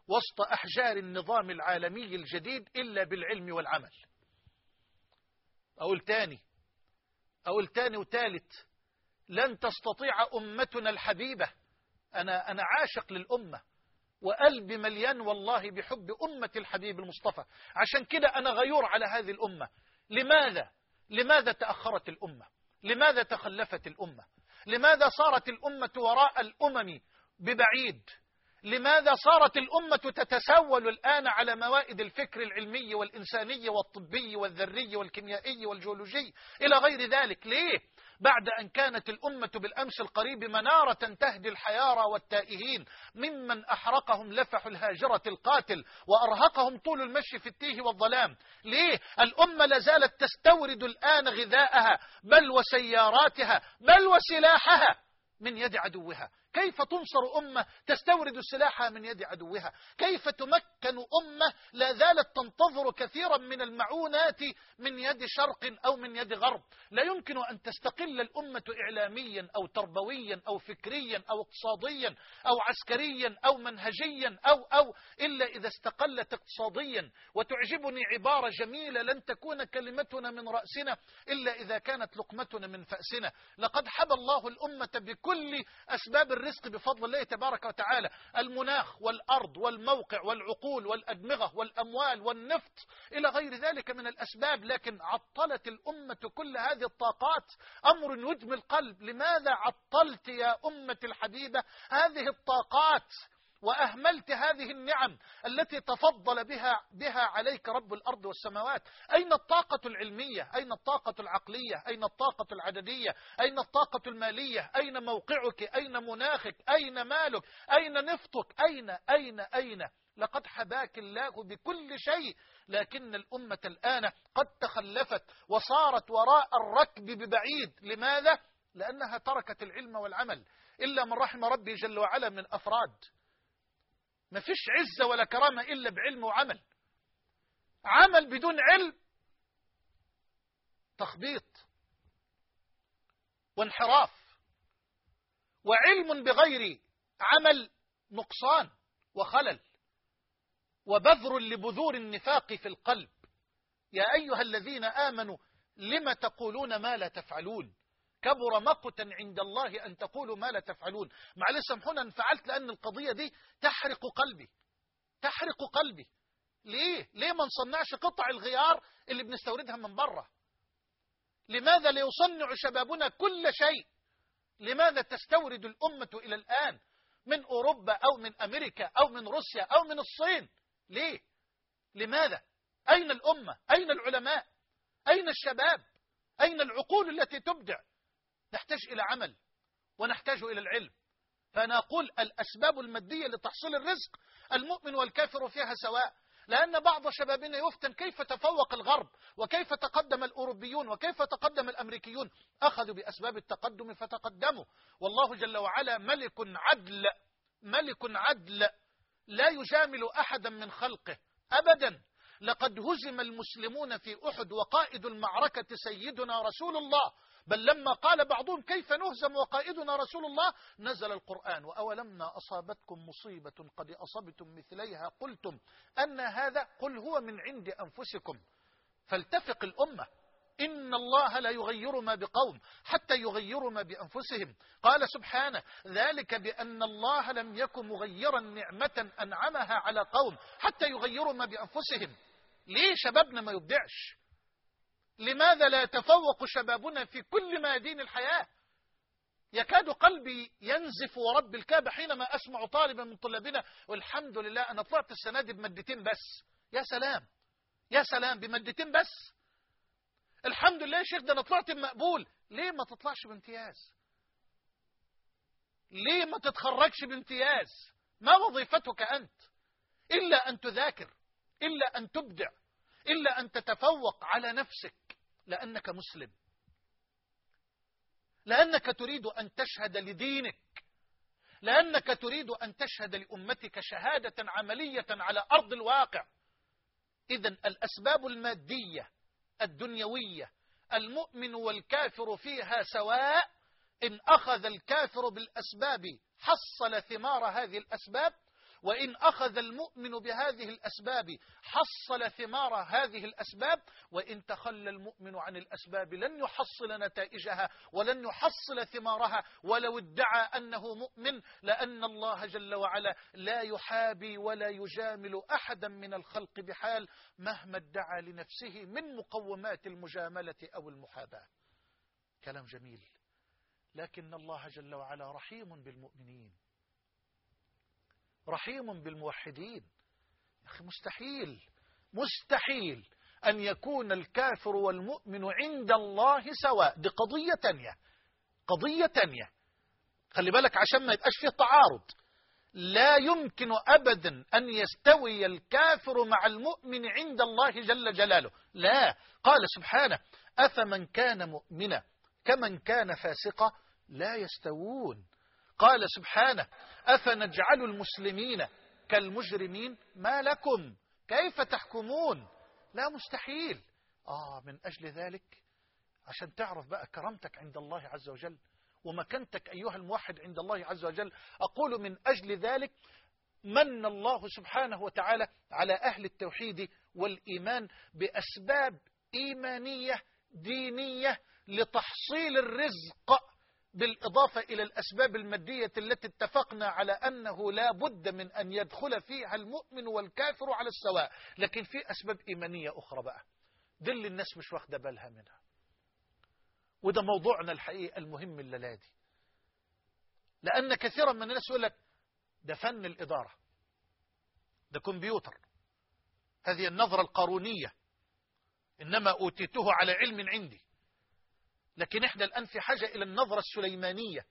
وسط أحجار النظام العالمي الجديد إلا بالعلم والعمل. أقول تاني أقول تاني وتالت، لن تستطيع أمتنا الحبيبة، أنا, أنا عاشق للأمة وقلبي مليان والله بحب أمة الحبيب المصطفى، عشان كده أنا غيور على هذه الأمة. لماذا؟ لماذا تأخرت الأمة؟ لماذا تخلفت الأمة؟ لماذا صارت الأمة وراء الأمم ببعيد؟ لماذا صارت الأمة تتسول الآن على موائد الفكر العلمي والإنساني والطبي والذري والكيميائي والجيولوجي إلى غير ذلك؟ ليه؟ بعد أن كانت الأمة بالأمس القريب منارة تهدي الحيارى والتائهين ممن أحرقهم لفح الهاجرة القاتل وأرهقهم طول المشي في التيه والظلام. ليه؟ الأمة لازالت تستورد الآن غذاءها بل وسياراتها بل وسلاحها من يد عدوها. كيف تنصر أمة تستورد سلاحها من يد عدوها؟ كيف تمكن أمة لا زالت تنتظر كثيرا من المعونات من يد شرق أو من يد غرب؟ لا يمكن أن تستقل الأمة إعلاميا أو تربويا أو فكريا أو اقتصاديا أو عسكريا أو منهجيا أو أو إلا إذا استقلت اقتصاديا. وتعجبني عبارة جميلة: لن تكون كلمتنا من رأسنا إلا إذا كانت لقمتنا من فأسنا. لقد حبى الله الأمة بكل أسباب الرزق بفضل الله تبارك وتعالى، المناخ والأرض والموقع والعقول والأدمغة والأموال والنفط إلى غير ذلك من الأسباب، لكن عطلت الأمة كل هذه الطاقات. أمر يدمي القلب. لماذا عطلت يا أمة الحبيبة هذه الطاقات وأهملت هذه النعم التي تفضل بها بها عليك رب الأرض والسماوات؟ أين الطاقة العلمية؟ أين الطاقة العقلية؟ أين الطاقة العددية؟ أين الطاقة المالية؟ أين موقعك؟ أين مناخك؟ أين مالك؟ أين نفطك؟ أين أين أين؟ لقد حباك الله بكل شيء، لكن الأمة الآن قد تخلفت وصارت وراء الركب ببعيد. لماذا؟ لأنها تركت العلم والعمل. إلا من رحم ربي جل وعلا من أفراد. ما فيش عزة ولا كرامة إلا بعلم وعمل. عمل بدون علم تخبيط وانحراف، وعلم بغير عمل نقصان وخلل وبذر لبذور النفاق في القلب. يا أيها الذين آمنوا لم تقولون ما لا تفعلون؟ كبر مقتا عند الله أن تقولوا ما لا تفعلون. معلش سامحونا أن فعلت، لأن القضية دي تحرق قلبي تحرق قلبي. ليه؟ ليه ما نصنعش قطع الغيار اللي بنستوردها من بره؟ لماذا لا يصنع شبابنا كل شيء؟ لماذا تستورد الأمة إلى الآن من أوروبا أو من أمريكا أو من روسيا أو من الصين؟ ليه؟ لماذا؟ أين الأمة؟ أين العلماء؟ أين الشباب؟ أين العقول التي تبدع؟ نحتاج إلى عمل ونحتاج إلى العلم. فأنا أقول الأسباب المادية لتحصيل الرزق المؤمن والكافر فيها سواء، لأن بعض شبابنا يفتن كيف تفوق الغرب وكيف تقدم الأوروبيون وكيف تقدم الأمريكيون. أخذوا بأسباب التقدم فتقدموا، والله جل وعلا ملك عدل ملك عدل لا يجامل أحدا من خلقه أبدا. لقد هزم المسلمون في أحد وقائد المعركة سيدنا رسول الله، بل لما قال بعضهم كيف نهزم وقائدنا رسول الله نزل القرآن: وأولما أصابتكم مصيبة قد أصبتم مثليها قلتم أن هذا قل هو من عند أنفسكم. فالتفق الأمة. إن الله لا يغير ما بقوم حتى يغيروا ما بأنفسهم. قال سبحانه: ذلك بأن الله لم يكن مغيرا نعمة أنعمها على قوم حتى يغيروا ما بأنفسهم. ليه شبابنا ما يبدعش؟ لماذا لا يتفوق شبابنا في كل ميادين الحياة؟ يكاد قلبي ينزف ورب الكعبة حينما أسمع طالبا من طلابنا: والحمد لله أنا طلعت السنة دي بمادتين بس. يا سلام يا سلام، بمادتين بس؟ الحمد لله يا شيخ، ده أنا طلعت بمقبول. ليه ما تطلعش بامتياز؟ ليه ما تتخرجش بامتياز؟ ما وظيفتك أنت إلا أن تذاكر، إلا أن تبدع، إلا أن تتفوق على نفسك، لأنك مسلم، لأنك تريد أن تشهد لدينك، لأنك تريد أن تشهد لأمتك شهادة عملية على أرض الواقع. إذن الأسباب المادية الدنيوية المؤمن والكافر فيها سواء. إن أخذ الكافر بالأسباب حصل ثمار هذه الأسباب، وإن أخذ المؤمن بهذه الأسباب حصل ثمار هذه الأسباب، وإن تخلى المؤمن عن الأسباب لن يحصل نتائجها ولن يحصل ثمارها ولو ادعى أنه مؤمن، لأن الله جل وعلا لا يحابي ولا يجامل أحدا من الخلق بحال مهما ادعى لنفسه من مقومات المجاملة أو المحاباة. كلام جميل، لكن الله جل وعلا رحيم بالمؤمنين، رحيم بالموحدين. يا أخي مستحيل مستحيل أن يكون الكافر والمؤمن عند الله سواء. دي قضية تانية، قضية تانية، خلي بالك عشان ما يبقاش فيه تعارض. لا يمكن أبدا أن يستوي الكافر مع المؤمن عند الله جل جلاله، لا. قال سبحانه: أفمن كان مؤمنا كمن كان فاسقا لا يستوون. قال سبحانه: أفنجعل المسلمين كالمجرمين ما لكم كيف تحكمون. لا، مستحيل. آه من أجل ذلك عشان تعرف بقى كرامتك عند الله عز وجل ومكانتك أيها الموحد عند الله عز وجل، أقول من أجل ذلك من الله سبحانه وتعالى على أهل التوحيد والإيمان بأسباب إيمانية دينية لتحصيل الرزق، بالإضافة إلى الأسباب المادية التي اتفقنا على أنه لا بد من أن يدخل فيها المؤمن والكافر على السواء. لكن في أسباب إيمانية أخرى بقى دي اللي الناس مش واخدة بالها منها، وده موضوعنا الحقيقي المهم الليلة دي. لأن كثيرا من الناس يقول لك ده فن الإدارة، ده كمبيوتر، هذه النظرة القارونية، إنما أوتيته على علم عندي. لكن إحنا الآن في حاجة إلى النظرة السليمانية،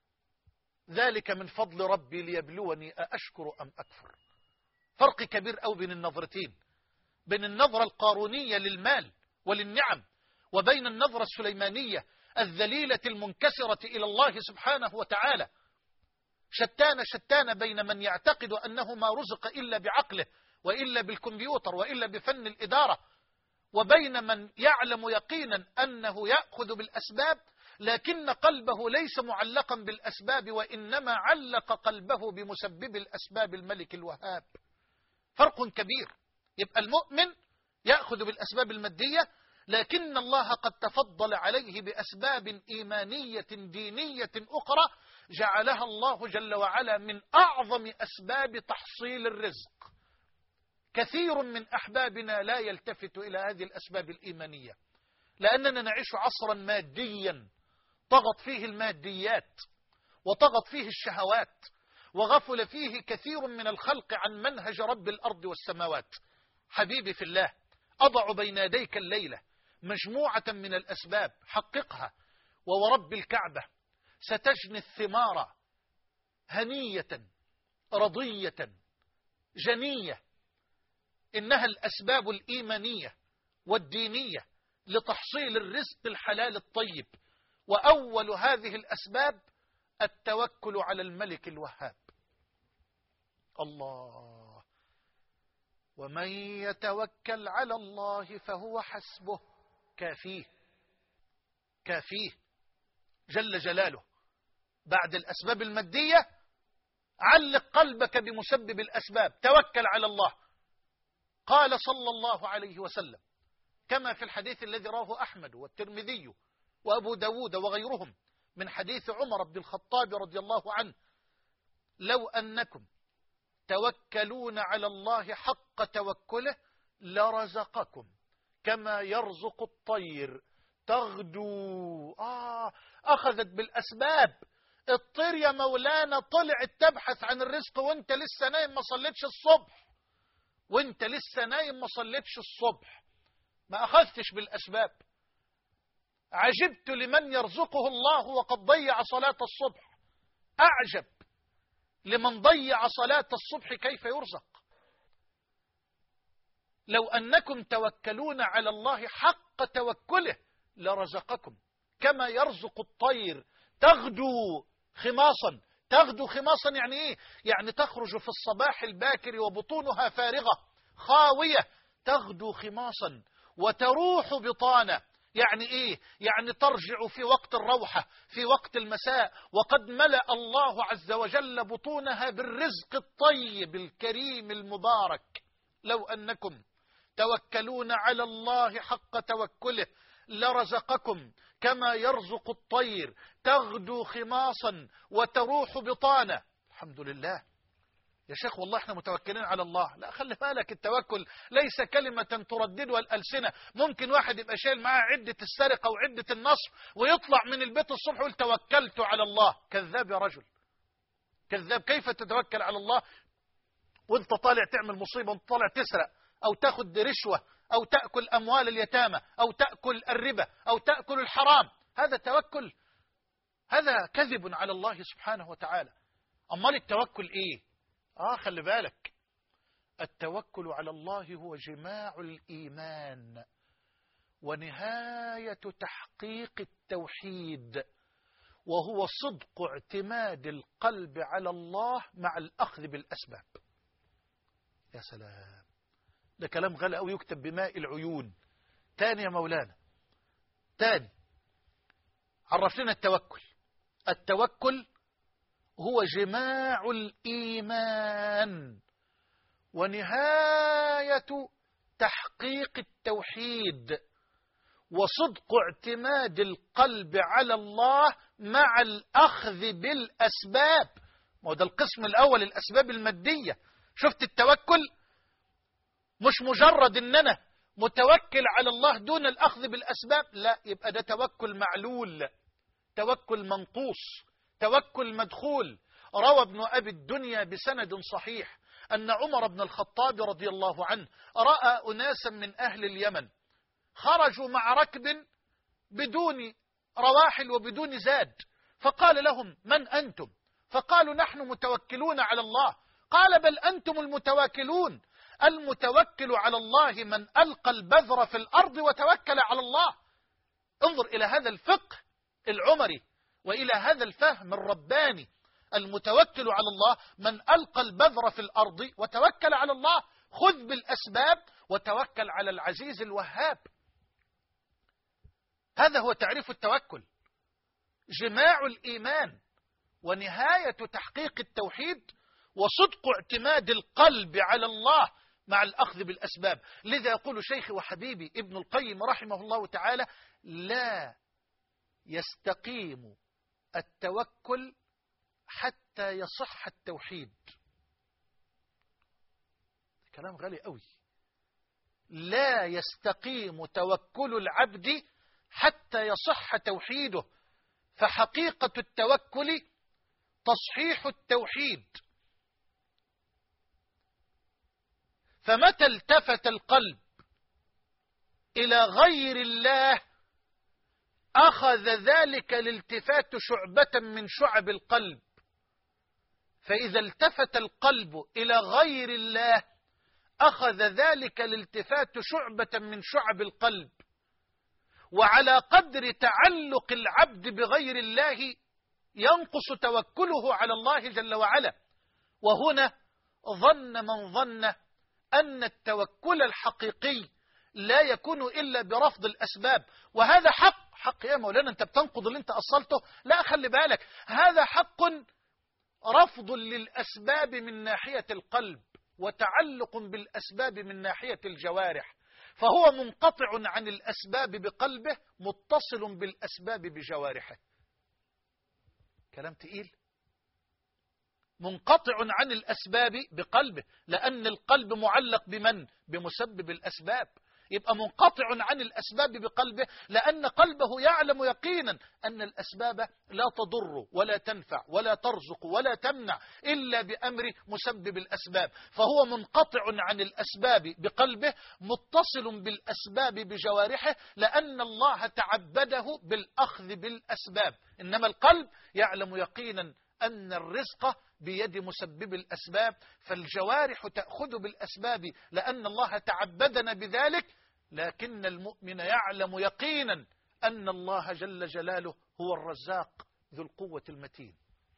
ذلك من فضل ربي ليبلوني أأشكر أم أكفر. فرق كبير أوي بين النظرتين، بين النظرة القارونية للمال وللنعم وبين النظرة السليمانية الذليلة المنكسرة إلى الله سبحانه وتعالى. شتان شتان بين من يعتقد أنه ما رزق إلا بعقله وإلا بالكمبيوتر وإلا بفن الإدارة، وبين من يعلم يقينا أنه يأخذ بالأسباب لكن قلبه ليس معلقا بالأسباب وإنما علق قلبه بمسبب الأسباب الملك الوهاب. فرق كبير. يبقى المؤمن يأخذ بالأسباب المادية، لكن الله قد تفضل عليه بأسباب إيمانية دينية أخرى جعلها الله جل وعلا من أعظم أسباب تحصيل الرزق. كثير من أحبابنا لا يلتفت إلى هذه الأسباب الإيمانية، لأننا نعيش عصرا ماديا طغت فيه الماديات وطغت فيه الشهوات وغفل فيه كثير من الخلق عن منهج رب الأرض والسماوات. حبيبي في الله، أضع بين يديك الليلة مجموعة من الأسباب، حققها وورب الكعبة ستجني الثمار هنية رضية جنية. إنها الأسباب الإيمانية والدينية لتحصيل الرزق الحلال الطيب، وأول هذه الأسباب التوكل على الملك الوهاب. الله: ومن يتوكل على الله فهو حسبه. كافيه كافيه جل جلاله. بعد الأسباب المادية علق قلبك بمسبب الأسباب، توكل على الله. قال صلى الله عليه وسلم كما في الحديث الذي رواه أحمد والترمذي وأبو داود وغيرهم من حديث عمر بن الخطاب رضي الله عنه: لو أنكم توكلون على الله حق توكله لرزقكم كما يرزق الطير تغدو. آه أخذت بالأسباب. الطير يا مولانا طلعت تبحث عن الرزق وانت لسه نايم ما صليتش الصبح، وانت لسه نايم ما صليتش الصبح، ما أخذتش بالأسباب. عجبت لمن يرزقه الله وقد ضيع صلاة الصبح، أعجب لمن ضيع صلاة الصبح كيف يرزق. لو أنكم توكلون على الله حق توكله لرزقكم كما يرزق الطير تغدو خماصا. تغدو خماصا يعني إيه؟ يعني تخرج في الصباح الباكر وبطونها فارغة خاوية، تغدو خماصا وتروح بطانا. يعني إيه؟ يعني ترجع في وقت الروحة، في وقت المساء، وقد ملأ الله عز وجل بطونها بالرزق الطيب الكريم المبارك. لو أنكم توكلون على الله حق توكله لرزقكم كما يرزق الطير تغدو خماصا وتروح بطانا. الحمد لله يا شيخ، والله احنا متوكلين على الله. لا، خلي بالك، التوكل ليس كلمة ترددها الألسنة. ممكن واحد يبقى شايل معاه عدة السرقة وعدة النصب ويطلع من البيت الصبح ويقول توكلت على الله. كذاب يا رجل، كذاب. كيف تتوكل على الله وانت طالع تعمل مصيبة، وانت طالع تسرق أو تاخد رشوة أو تأكل أموال اليتامى أو تأكل الربا أو تأكل الحرام؟ هذا توكل؟ هذا كذب على الله سبحانه وتعالى. أمال التوكل إيه؟ آه خلي بالك، التوكل على الله هو جماع الإيمان ونهاية تحقيق التوحيد، وهو صدق اعتماد القلب على الله مع الأخذ بالأسباب. يا سلام، ده كلام غالي أوي يكتب بماء العيون. تاني يا مولانا، تاني عرف لنا التوكل. التوكل هو جماع الإيمان ونهاية تحقيق التوحيد وصدق اعتماد القلب على الله مع الأخذ بالأسباب. وده القسم الأول، الأسباب المادية. شفت التوكل؟ مش مجرد إن أنا متوكل على الله دون الأخذ بالأسباب، لا، يبقى ده توكل معلول، توكل منقوص، توكل مدخول. روى ابن أبي الدنيا بسند صحيح أن عمر بن الخطاب رضي الله عنه رأى أناسا من أهل اليمن خرجوا مع ركب بدون رواحل وبدون زاد، فقال لهم: من أنتم؟ فقالوا: نحن متوكلون على الله. قال: بل أنتم المتواكلون، المتوكل على الله من ألقى البذر في الأرض وتوكل على الله. انظر إلى هذا الفقه العمري وإلى هذا الفهم الرباني. المتوكل على الله من ألقى البذر في الأرض وتوكل على الله. خذ بالأسباب وتوكل على العزيز الوهاب. هذا هو تعريف التوكل، جماع الإيمان ونهاية تحقيق التوحيد وصدق اعتماد القلب على الله مع الأخذ بالأسباب. لذا يقول شيخي وحبيبي ابن القيم رحمه الله تعالى: لا يستقيم التوكل حتى يصح التوحيد. كلام غالي قوي. لا يستقيم توكل العبد حتى يصح توحيده، فحقيقة التوكل تصحيح التوحيد. فمتى التفت القلب إلى غير الله أخذ ذلك الالتفات شعبة من شعب القلب. فإذا التفت القلب إلى غير الله أخذ ذلك الالتفات شعبة من شعب القلب. وعلى قدر تعلق العبد بغير الله ينقص توكله على الله جل وعلا. وهنا ظن من ظن أن التوكل الحقيقي لا يكون إلا برفض الأسباب. وهذا حق. حق يا مولانا، أنت بتنقض اللي أنت أصلته؟ لا، خلي بالك، هذا حق رفض للأسباب من ناحية القلب وتعلق بالأسباب من ناحية الجوارح. فهو منقطع عن الأسباب بقلبه، متصل بالأسباب بجوارحه. كلام تقيل. منقطع عن الأسباب بقلبه، لأن القلب معلق بمن؟ بمسبب الأسباب. يبقى منقطع عن الأسباب بقلبه لأن قلبه يعلم يقينا أن الأسباب لا تضر ولا تنفع ولا ترزق ولا تمنع إلا بأمر مسبب الأسباب. فهو منقطع عن الأسباب بقلبه، متصل بالأسباب بجوارحه، لأن الله تعبده بالأخذ بالأسباب. إنما القلب يعلم يقينا أن الرزق بيد مسبب الأسباب، فالجوارح تأخذ بالأسباب لأن الله تعبدنا بذلك. لكن المؤمن يعلم يقينا أن الله جل جلاله هو الرزاق ذو القوة المتين.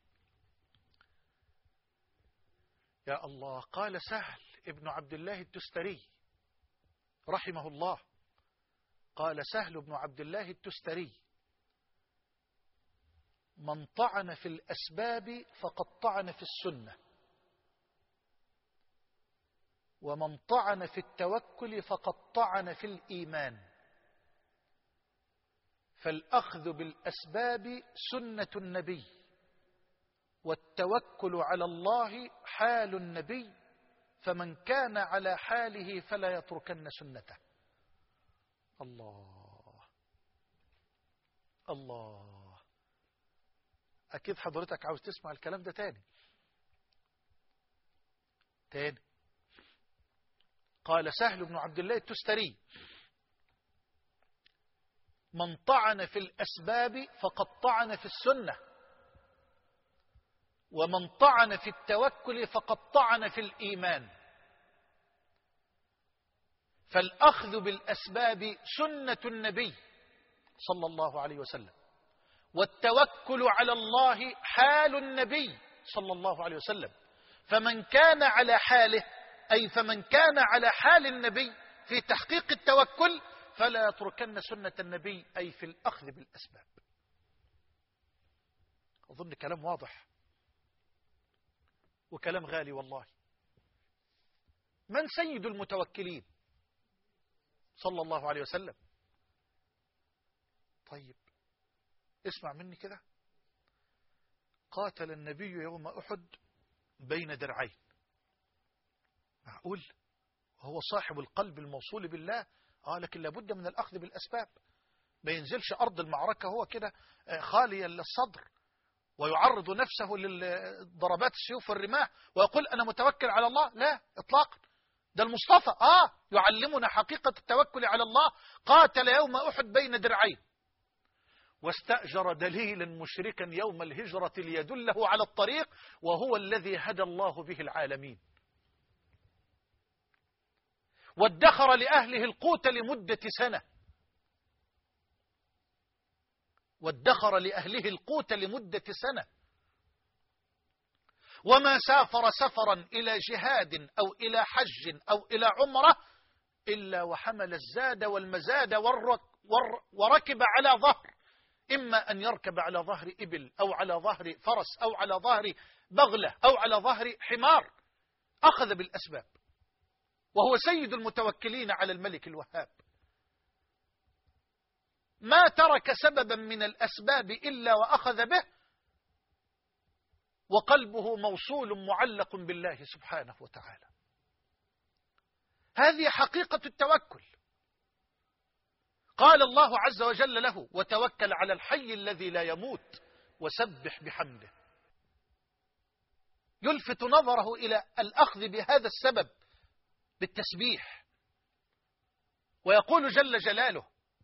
يا الله، قال سهل ابن عبد الله التستري رحمه الله، قال سهل بن عبد الله التستري: من طعن في الأسباب فقد طعن في السنة، ومن طعن في التوكل فقد طعن في الإيمان. فالأخذ بالأسباب سنة النبي، والتوكل على الله حال النبي، فمن كان على حاله فلا يتركن سنته. الله الله، أكيد حضرتك عاوز تسمع الكلام ده تاني تاني. قال سهل بن عبد الله التستري: من طعن في الأسباب فقد طعن في السنة، ومن طعن في التوكل فقد طعن في الإيمان. فالأخذ بالأسباب سنة النبي صلى الله عليه وسلم، والتوكل على الله حال النبي صلى الله عليه وسلم. فمن كان على حاله، أي فمن كان على حال النبي في تحقيق التوكل، فلا يتركن سنة النبي، أي في الأخذ بالأسباب. أظن كلام واضح وكلام غالي والله. من سيد المتوكلين؟ صلى الله عليه وسلم. طيب اسمع مني كده. قاتل النبي يوم أحد بين درعين. معقول وهو صاحب القلب الموصول بالله؟ آه لكن لابد من الأخذ بالأسباب. ما ينزلش أرض المعركة هو كده خالي الصدر ويعرض نفسه لضربات السيوف والرماح ويقول أنا متوكل على الله. لا إطلاقا. ده المصطفى آه يعلمنا حقيقة التوكل على الله. قاتل يوم أحد بين درعين، واستأجر دليلا مشركا يوم الهجرة ليدله على الطريق، وهو الذي هدى الله به العالمين. وادخر لأهله القوت لمدة سنة، وادخر لأهله القوت لمدة سنة. وما سافر سفرا إلى جهاد أو إلى حج أو إلى عمرة إلا وحمل الزاد والمزاد وركب على ظهر، إما أن يركب على ظهر إبل أو على ظهر فرس أو على ظهر بغلة أو على ظهر حمار. أخذ بالأسباب، وهو سيد المتوكلين على الملك الوهاب. ما ترك سببا من الأسباب إلا وأخذ به، وقلبه موصول معلق بالله سبحانه وتعالى. هذه حقيقة التوكل. قال الله عز وجل له: وتوكل على الحي الذي لا يموت وسبح بحمده. يلفت نظره إلى الأخذ بهذا السبب بالتسبيح، ويقول جل جلاله: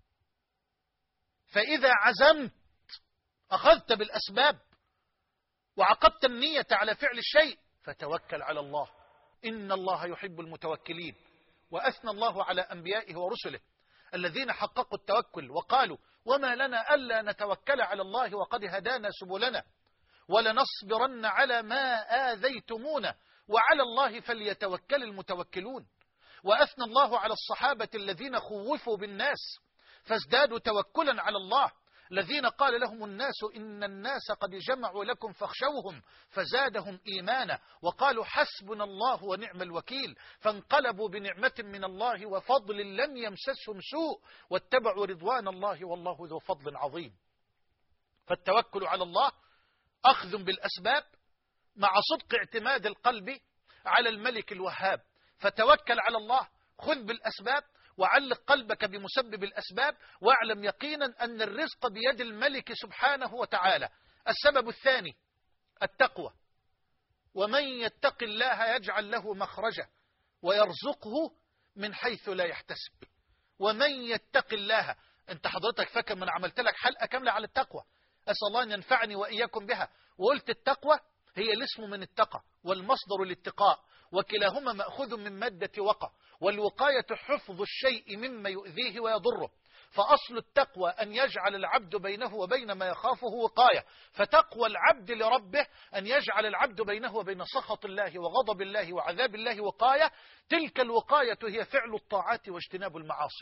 فإذا عزمت أخذت بالأسباب وعقدت النية على فعل الشيء فتوكل على الله، إن الله يحب المتوكلين. وأثنى الله على أنبيائه ورسله الذين حققوا التوكل وقالوا: وما لنا ألا نتوكل على الله وقد هدانا سبلنا ولنصبرن على ما آذيتمونا وعلى الله فليتوكل المتوكلون. وأثنى الله على الصحابة الذين خوفوا بالناس فازدادوا توكلا على الله، الذين قال لهم الناس إن الناس قد جمعوا لكم فاخشوهم فزادهم إيمانا وقالوا حسبنا الله ونعم الوكيل، فانقلبوا بنعمة من الله وفضل لم يمسسهم سوء واتبعوا رضوان الله والله ذو فضل عظيم. فالتوكل على الله أخذ بالأسباب مع صدق اعتماد القلب على الملك الوهاب. فتوكل على الله، خذ بالأسباب، وعلق قلبك بمسبب الأسباب، واعلم يقينا أن الرزق بيد الملك سبحانه وتعالى. السبب الثاني التقوى. ومن يتق الله يجعل له مخرجا ويرزقه من حيث لا يحتسب. ومن يتق الله، انت حضرتك فاكر من عملت لك حلقة كاملة على التقوى، أسأل الله أن ينفعني وإياكم بها، وقلت التقوى هي الاسم من التقى والمصدر الاتقاء، وكلاهما مأخوذ من مادة وقى، والوقاية حفظ الشيء مما يؤذيه ويضره. فأصل التقوى أن يجعل العبد بينه وبين ما يخافه وقاية. فتقوى العبد لربه أن يجعل العبد بينه وبين سخط الله وغضب الله وعذاب الله وقاية. تلك الوقاية هي فعل الطاعات واجتناب المعاصي.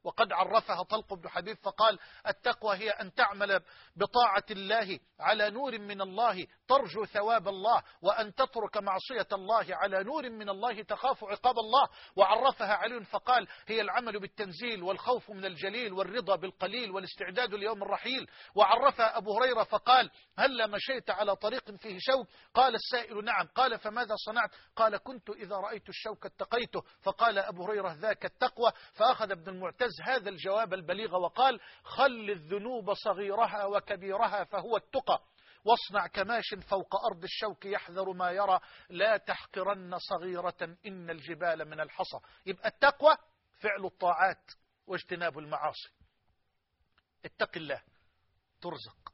وقد عرفها طلق بن حبيب فقال: التقوى هي أن تعمل بطاعة الله على نور من الله ترجو ثواب الله، وأن تترك معصية الله على نور من الله تخاف عقاب الله. وعرفها علي فقال: هي العمل بالتنزيل والخوف من الجليل والرضا بالقليل والاستعداد ليوم الرحيل. وعرفها أبو هريرة فقال: هل مشيت على طريق فيه شوك؟ قال السائل: نعم. قال: فماذا صنعت؟ قال: كنت إذا رأيت الشوك اتقيته. فقال أبو هريرة: ذاك التقوى. فأخذ ابن المعتز هذا الجواب البليغ وقال: خل الذنوب صغيرها وكبيرها فهو التقى، واصنع كماش فوق أرض الشوك يحذر ما يرى، لا تحقرن صغيرة إن الجبال من الحصى. يبقى التقوى فعل الطاعات واجتناب المعاصي. اتق الله ترزق،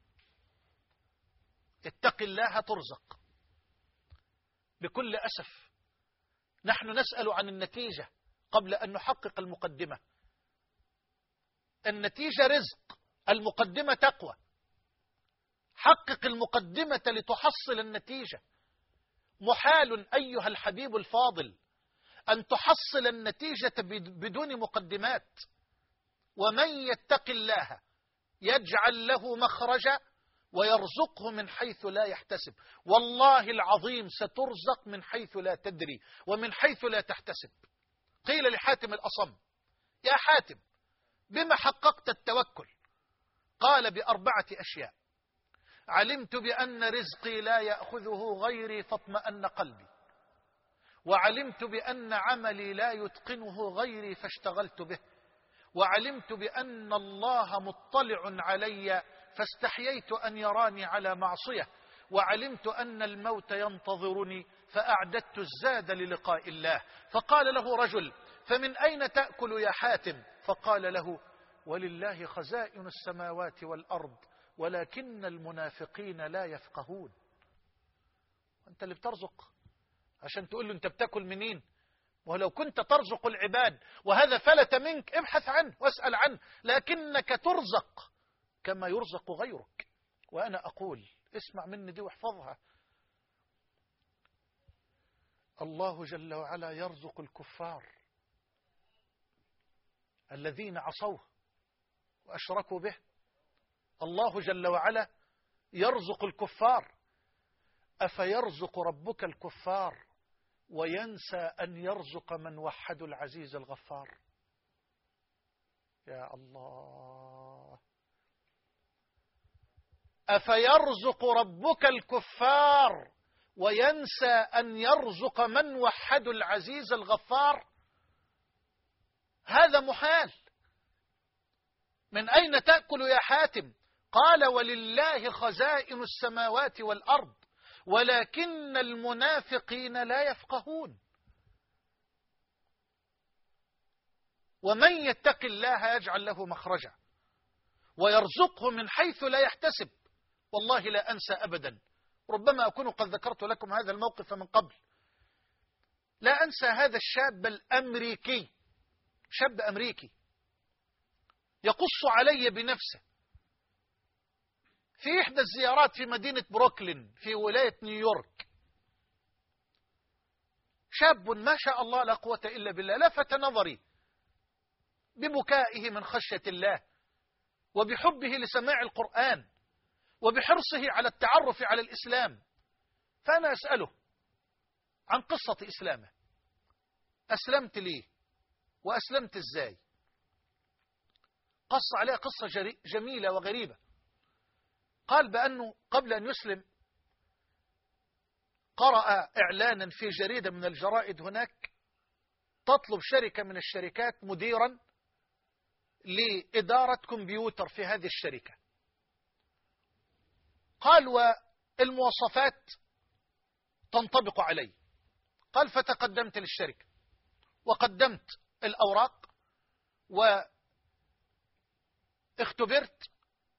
اتق الله ترزق. بكل أسف نحن نسأل عن النتيجة قبل أن نحقق المقدمة. النتيجة رزق، المقدمة تقوى. حقق المقدمة لتحصل النتيجة. محال أيها الحبيب الفاضل أن تحصل النتيجة بدون مقدمات. ومن يتق الله يجعل له مخرجا ويرزقه من حيث لا يحتسب. والله العظيم سترزق من حيث لا تدري ومن حيث لا تحتسب. قيل لحاتم الأصم: يا حاتم، بما حققت التوكل؟ قال: بأربعة أشياء: علمت بأن رزقي لا يأخذه غيري فاطمأن قلبي، وعلمت بأن عملي لا يتقنه غيري فاشتغلت به، وعلمت بأن الله مطلع علي فاستحييت أن يراني على معصية، وعلمت أن الموت ينتظرني فأعددت الزاد للقاء الله. فقال له رجل: فمن أين تأكل يا حاتم؟ فقال له: ولله خزائن السماوات والأرض ولكن المنافقين لا يفقهون. أنت اللي بترزق عشان تقول له أنت بتأكل منين؟ ولو كنت ترزق العباد وهذا فلت منك ابحث عنه واسأل عنه، لكنك ترزق كما يرزق غيرك. وأنا أقول، اسمع مني دي واحفظها: الله جل وعلا يرزق الكفار الذين عصوه وأشركوا به. الله جل وعلا يرزق الكفار. أفيرزق ربك الكفار وينسى أن يرزق من وحد العزيز الغفار؟ يا الله. أفيرزق ربك الكفار وينسى أن يرزق من وحد العزيز الغفار؟ هذا محال. من أين تأكل يا حاتم؟ قال: ولله خزائن السماوات والأرض ولكن المنافقين لا يفقهون. ومن يتق الله يجعل له مخرجا ويرزقه من حيث لا يحتسب. والله لا أنسى أبدا، ربما أكون قد ذكرت لكم هذا الموقف من قبل، لا أنسى هذا الشاب الأمريكي، شاب أمريكي يقص علي بنفسه في إحدى الزيارات في مدينة بروكلين في ولاية نيويورك. شاب ما شاء الله لا قوة إلا بالله، لفت نظري ببكائه من خشية الله وبحبه لسماع القرآن وبحرصه على التعرف على الإسلام. فأنا أسأله عن قصة إسلامه: أسلمت ليه وأسلمت إزاي؟ قص عليها قصة جميلة وغريبة. قال بأنه قبل أن يسلم قرأ إعلانا في جريدة من الجرائد هناك تطلب شركة من الشركات مديرا لإدارة كمبيوتر في هذه الشركة. قال: والمواصفات تنطبق علي. قال: فتقدمت للشركة وقدمت الأوراق واختبرت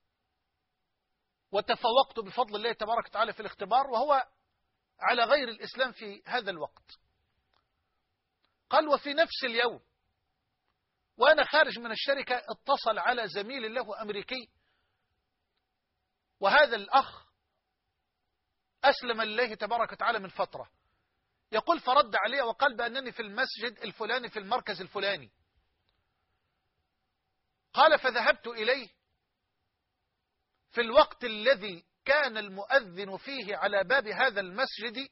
وتفوقت بفضل الله تبارك وتعالى في الاختبار، وهو على غير الإسلام في هذا الوقت. قال: وفي نفس اليوم وأنا خارج من الشركة اتصل على زميل له أمريكي، وهذا الأخ أسلم لله تبارك وتعالى من فترة. يقول: فرد علي وقال بأنني في المسجد الفلاني في المركز الفلاني. قال فذهبت إليه في الوقت الذي كان المؤذن فيه على باب هذا المسجد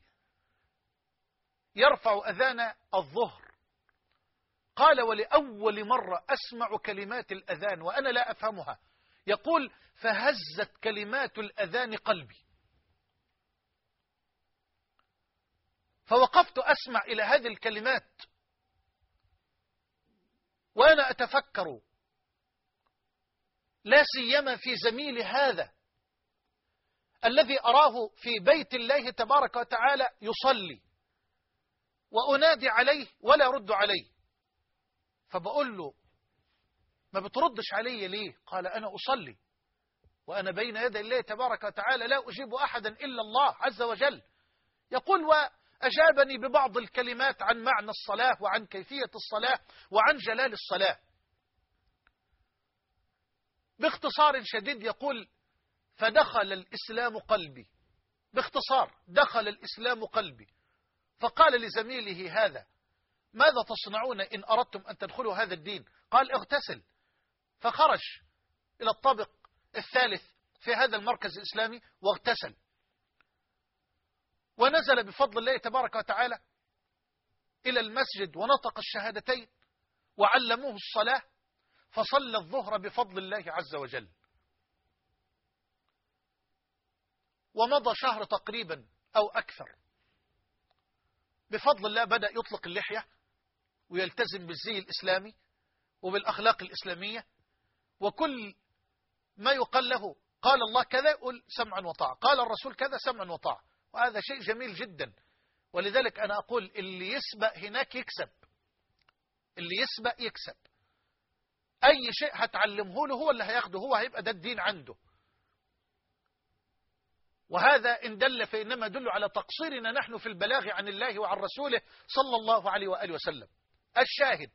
يرفع أذان الظهر. قال ولأول مرة أسمع كلمات الأذان وأنا لا أفهمها. يقول فهزت كلمات الأذان قلبي، فوقفت أسمع إلى هذه الكلمات وأنا أتفكر، لا سيما في زميل هذا الذي أراه في بيت الله تبارك وتعالى يصلي، وأنادي عليه ولا يرد عليه، فبقول له ما بتردش علي ليه؟ قال أنا أصلي وأنا بين يدي الله تبارك وتعالى لا أجيب أحدا إلا الله عز وجل. يقول وأجابني ببعض الكلمات عن معنى الصلاة وعن كيفية الصلاة وعن جلال الصلاة. باختصار شديد يقول فدخل الإسلام قلبي، باختصار دخل الإسلام قلبي. فقال لزميله هذا ماذا تصنعون إن أردتم أن تدخلوا هذا الدين؟ قال اغتسل. فخرج إلى الطابق الثالث في هذا المركز الإسلامي واغتسل، ونزل بفضل الله تبارك وتعالى إلى المسجد ونطق الشهادتين وعلموه الصلاة، فصلى الظهر بفضل الله عز وجل. ومضى شهر تقريبا أو أكثر، بفضل الله بدأ يطلق اللحية ويلتزم بالزي الإسلامي وبالأخلاق الإسلامية، وكل ما يقال له قال الله كذا يقول سمعا وطاعة، قال الرسول كذا سمعا وطاعة، وهذا شيء جميل جدا. ولذلك أنا أقول اللي يسبق هناك يكسب، اللي يسبق يكسب. أي شيء هتعلمه له هو اللي هياخده، هو هيبقى ده الدين عنده. وهذا إن دل فإنما يدل على تقصيرنا نحن في البلاغ عن الله وعن رسوله صلى الله عليه وآله وسلم. الشاهد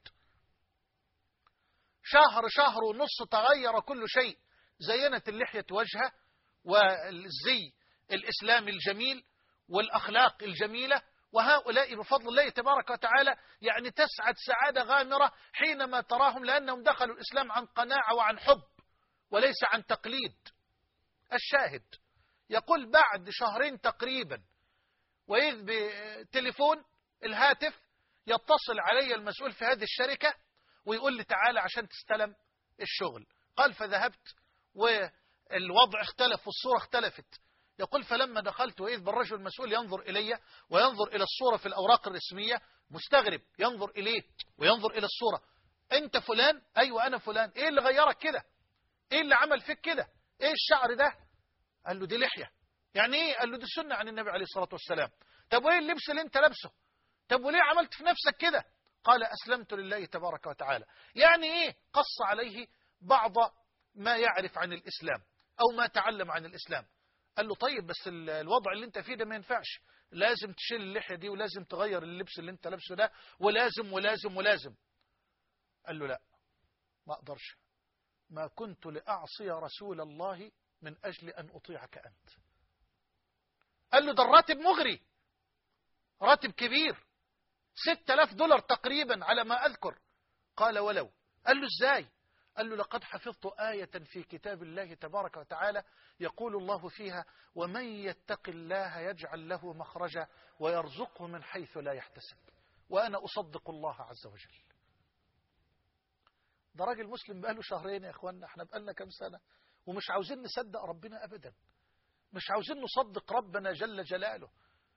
شهر شهر ونص تغير كل شيء، زينت اللحية وجهه والزي الإسلامي الجميل والأخلاق الجميلة. وهؤلاء بفضل الله تبارك وتعالى يعني تسعد سعادة غامرة حينما تراهم، لأنهم دخلوا الإسلام عن قناعة وعن حب وليس عن تقليد. الشاهد يقول بعد شهرين تقريبا وإذ بتليفون الهاتف يتصل علي المسؤول في هذه الشركة ويقول لي تعالى عشان تستلم الشغل. قال فذهبت والوضع اختلف والصورة اختلفت. يقول فلما دخلت وإذ بالرجل المسؤول ينظر إلي وينظر إلى الصورة في الأوراق الرسمية مستغرب، ينظر إليه وينظر إلى الصورة. أنت فلان؟ أيوة أنا فلان. إيه اللي غيرك كده؟ إيه اللي عمل فيك كده؟ إيه الشعر ده؟ قال له دي لحية. يعني إيه؟ قال له دي سنة عن النبي عليه الصلاة والسلام. طب وإيه اللبس اللي أنت لابسه؟ طب وليه عملت في نفسك كده؟ قال أسلمت لله تبارك وتعالى. يعني إيه؟ قص عليه بعض ما يعرف عن الإسلام أو ما تعلم عن الإسلام. قال له طيب بس الوضع اللي انت فيه ده ما ينفعش، لازم تشيل اللحية دي ولازم تغير اللبس اللي انت لابسه ده ولازم ولازم ولازم. قال له لا ما اقدرش، ما كنت لأعصي رسول الله من أجل أن أطيعك أنت. قال له ده الراتب مغري، راتب كبير ستة آلاف دولار تقريبا على ما أذكر. قال ولو. قال له ازاي؟ قال له لقد حفظت آية في كتاب الله تبارك وتعالى يقول الله فيها ومن يتق الله يجعل له مخرجا ويرزقه من حيث لا يحتسب وأنا أصدق الله عز وجل. ده راجل مسلم بقاله شهرين يا إخواننا، احنا بقالنا كم سنة ومش عاوزين نصدق ربنا أبدا، مش عاوزين نصدق ربنا جل جلاله.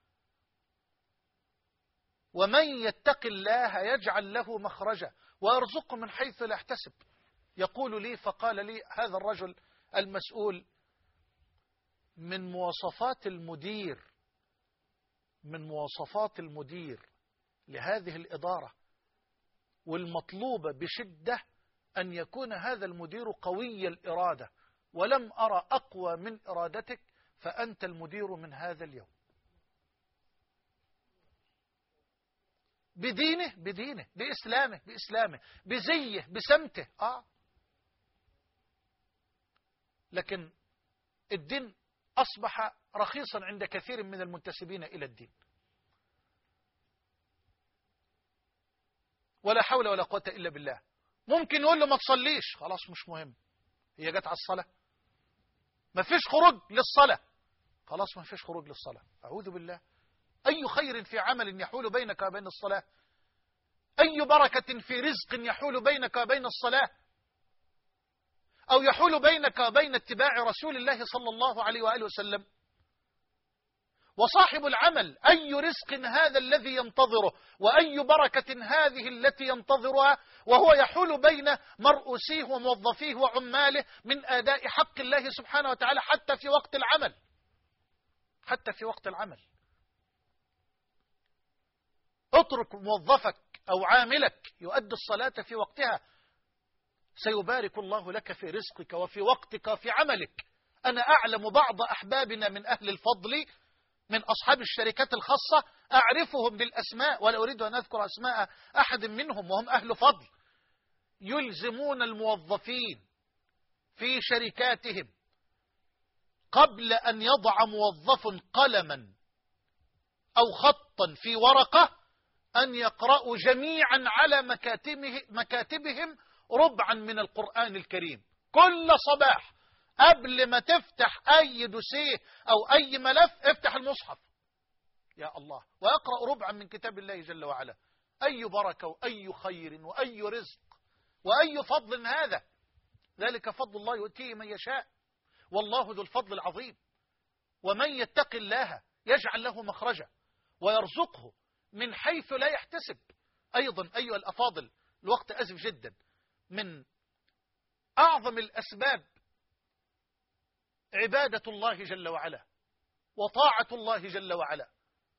ومن يتق الله يجعل له مخرجا ويرزقه من حيث لا يحتسب. يقول لي فقال لي هذا الرجل المسؤول من مواصفات المدير من مواصفات المدير لهذه الإدارة والمطلوبة بشدة أن يكون هذا المدير قوي الإرادة، ولم أرى أقوى من إرادتك فأنت المدير من هذا اليوم. بدينه بدينه بإسلامه بإسلامه بزيه بسمته. آه لكن الدين أصبح رخيصا عند كثير من المنتسبين إلى الدين. ولا حول ولا قوة إلا بالله. ممكن يقول له ما تصليش، خلاص مش مهم، هي جت على الصلاة. ما فيش خروج للصلاة، خلاص ما فيش خروج للصلاة. أعوذ بالله. أي خير في عمل يحول بينك وبين الصلاة؟ أي بركة في رزق يحول بينك وبين الصلاة؟ أو يحول بينك وبين اتباع رسول الله صلى الله عليه وآله وسلم؟ وصاحب العمل أي رزق هذا الذي ينتظره، وأي بركة هذه التي ينتظرها، وهو يحول بين مرؤوسيه وموظفيه وعماله من أداء حق الله سبحانه وتعالى حتى في وقت العمل، حتى في وقت العمل. اترك موظفك أو عاملك يؤدي الصلاة في وقتها، سيبارك الله لك في رزقك وفي وقتك وفي عملك. أنا أعلم بعض أحبابنا من أهل الفضل من أصحاب الشركات الخاصة، أعرفهم بالأسماء ولا أريد أن أذكر أسماء أحد منهم وهم أهل فضل، يلزمون الموظفين في شركاتهم قبل أن يضع موظف قلما أو خطا في ورقة أن يقرأوا جميعا على مكاتبه مكاتبهم ربعا من القرآن الكريم كل صباح. قبل ما تفتح أي دوسيه أو أي ملف افتح المصحف يا الله ويقرأ ربعا من كتاب الله جل وعلا. أي بركة وأي خير وأي رزق وأي فضل هذا. ذلك فضل الله يؤتيه من يشاء والله ذو الفضل العظيم. ومن يتق الله يجعل له مخرجا ويرزقه من حيث لا يحتسب. أيضا أيها الأفاضل، الوقت أزف جدا، من أعظم الأسباب عبادة الله جل وعلا وطاعة الله جل وعلا.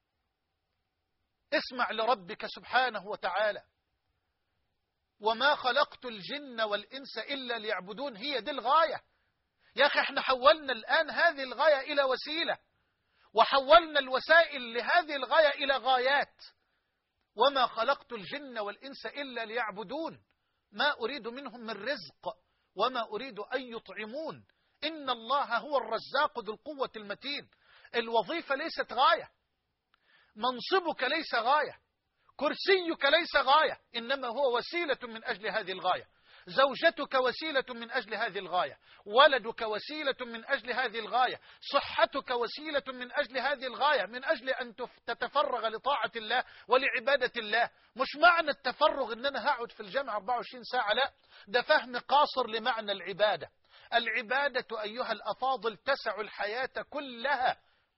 اسمع لربك سبحانه وتعالى: وما خلقت الجن والإنس إلا ليعبدون. هي دي الغاية يا أخي. احنا حولنا الآن هذه الغاية إلى وسيلة، وحولنا الوسائل لهذه الغاية إلى غايات. وما خلقت الجن والإنس إلا ليعبدون ما أريد منهم من رزق وما أريد أن يطعمون إن الله هو الرزاق ذو القوة المتين. الوظيفة ليست غاية، منصبك ليس غاية، كرسيك ليس غاية، إنما هو وسيلة من أجل هذه الغاية. زوجتك وسيلة من أجل هذه الغاية، ولدك وسيلة من أجل هذه الغاية، صحتك وسيلة من أجل هذه الغاية، من أجل أن تتفرغ لطاعة الله ولعبادة الله. مش معنى التفرغ إن أنا هقعد في الجامعة أربعة وعشرين ساعة، لا، ده فهم قاصر لمعنى العبادة. العبادة أيها الأفاضل تسع الحياة كلها.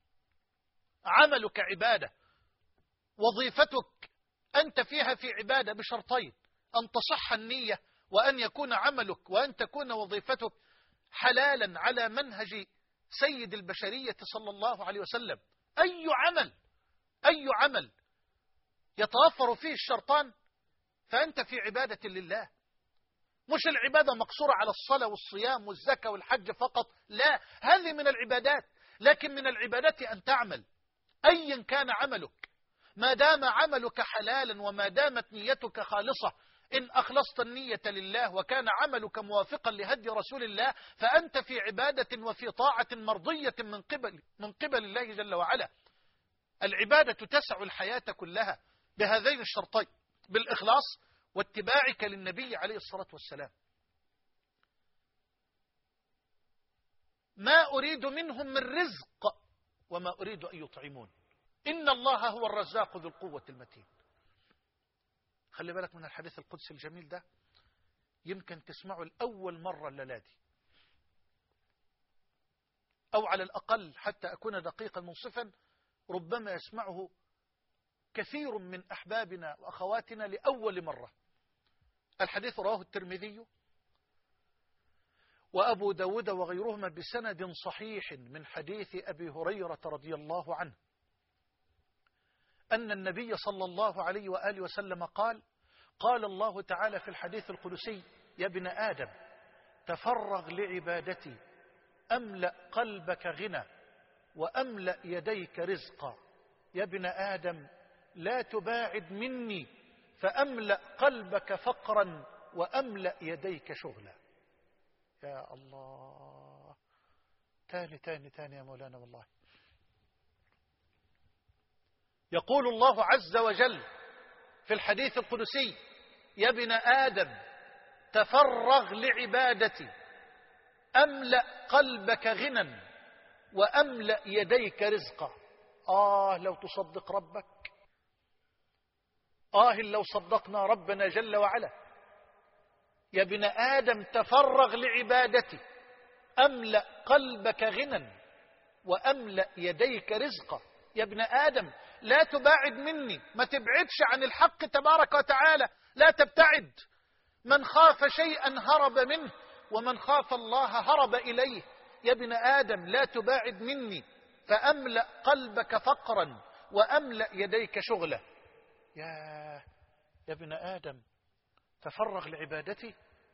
عملك عبادة، وظيفتك أنت فيها في عبادة بشرطين: أن تصح النية، وأن يكون عملك وأن تكون وظيفتك حلالا على منهج سيد البشرية صلى الله عليه وسلم. أي عمل أي عمل يتوفر فيه الشرطان فأنت في عبادة لله. مش العبادة مقصورة على الصلاة والصيام والزكاة والحج فقط، لا، هذه من العبادات، لكن من العبادات أن تعمل أيا كان عملك، ما دام عملك حلالا وما دامت نيتك خالصة. إن أخلصت النية لله وكان عملك موافقا لهدي رسول الله فأنت في عبادة وفي طاعة مرضية من قبل من قبل الله جل وعلا. العبادة تسع الحياة كلها بهذين الشرطين: بالإخلاص واتباعك للنبي عليه الصلاة والسلام. ما أريد منهم من رزق وما أريد أن يطعمون إن الله هو الرزاق ذو القوة المتين. خلي بالك من الحديث القدسي الجميل ده، يمكن تسمعه الأول مرة الليلة، أو على الأقل حتى أكون دقيقا منصفا ربما يسمعه كثير من أحبابنا وأخواتنا لأول مرة. الحديث رواه الترمذي وأبو داود وغيرهما بسند صحيح من حديث أبي هريرة رضي الله عنه أن النبي صلى الله عليه وآله وسلم قال: قال الله تعالى في الحديث القدسي: يا ابن آدم تفرغ لعبادتي أملأ قلبك غنى وأملأ يديك رزقا. يا ابن آدم لا تباعد مني فأملأ قلبك فقرا وأملأ يديك شغلا. يا الله، تاني تاني تاني يا مولانا. والله يقول الله عز وجل في الحديث القدسي: يا ابن آدم تفرغ لعبادتي أملأ قلبك غنى وأملأ يديك رزقا. آه لو تصدق ربك، آه لو صدقنا ربنا جل وعلا. يا ابن آدم تفرغ لعبادتي أملأ قلبك غنى وأملأ يديك رزقا. يا ابن آدم لا تباعد مني، ما تبعدش عن الحق تبارك وتعالى، لا تبتعد. من خاف شيئا هرب منه ومن خاف الله هرب إليه. يا ابن آدم لا تباعد مني فأملأ قلبك فقرا وأملأ يديك شغلا. يا يا ابن آدم تفرغ لعبادتي.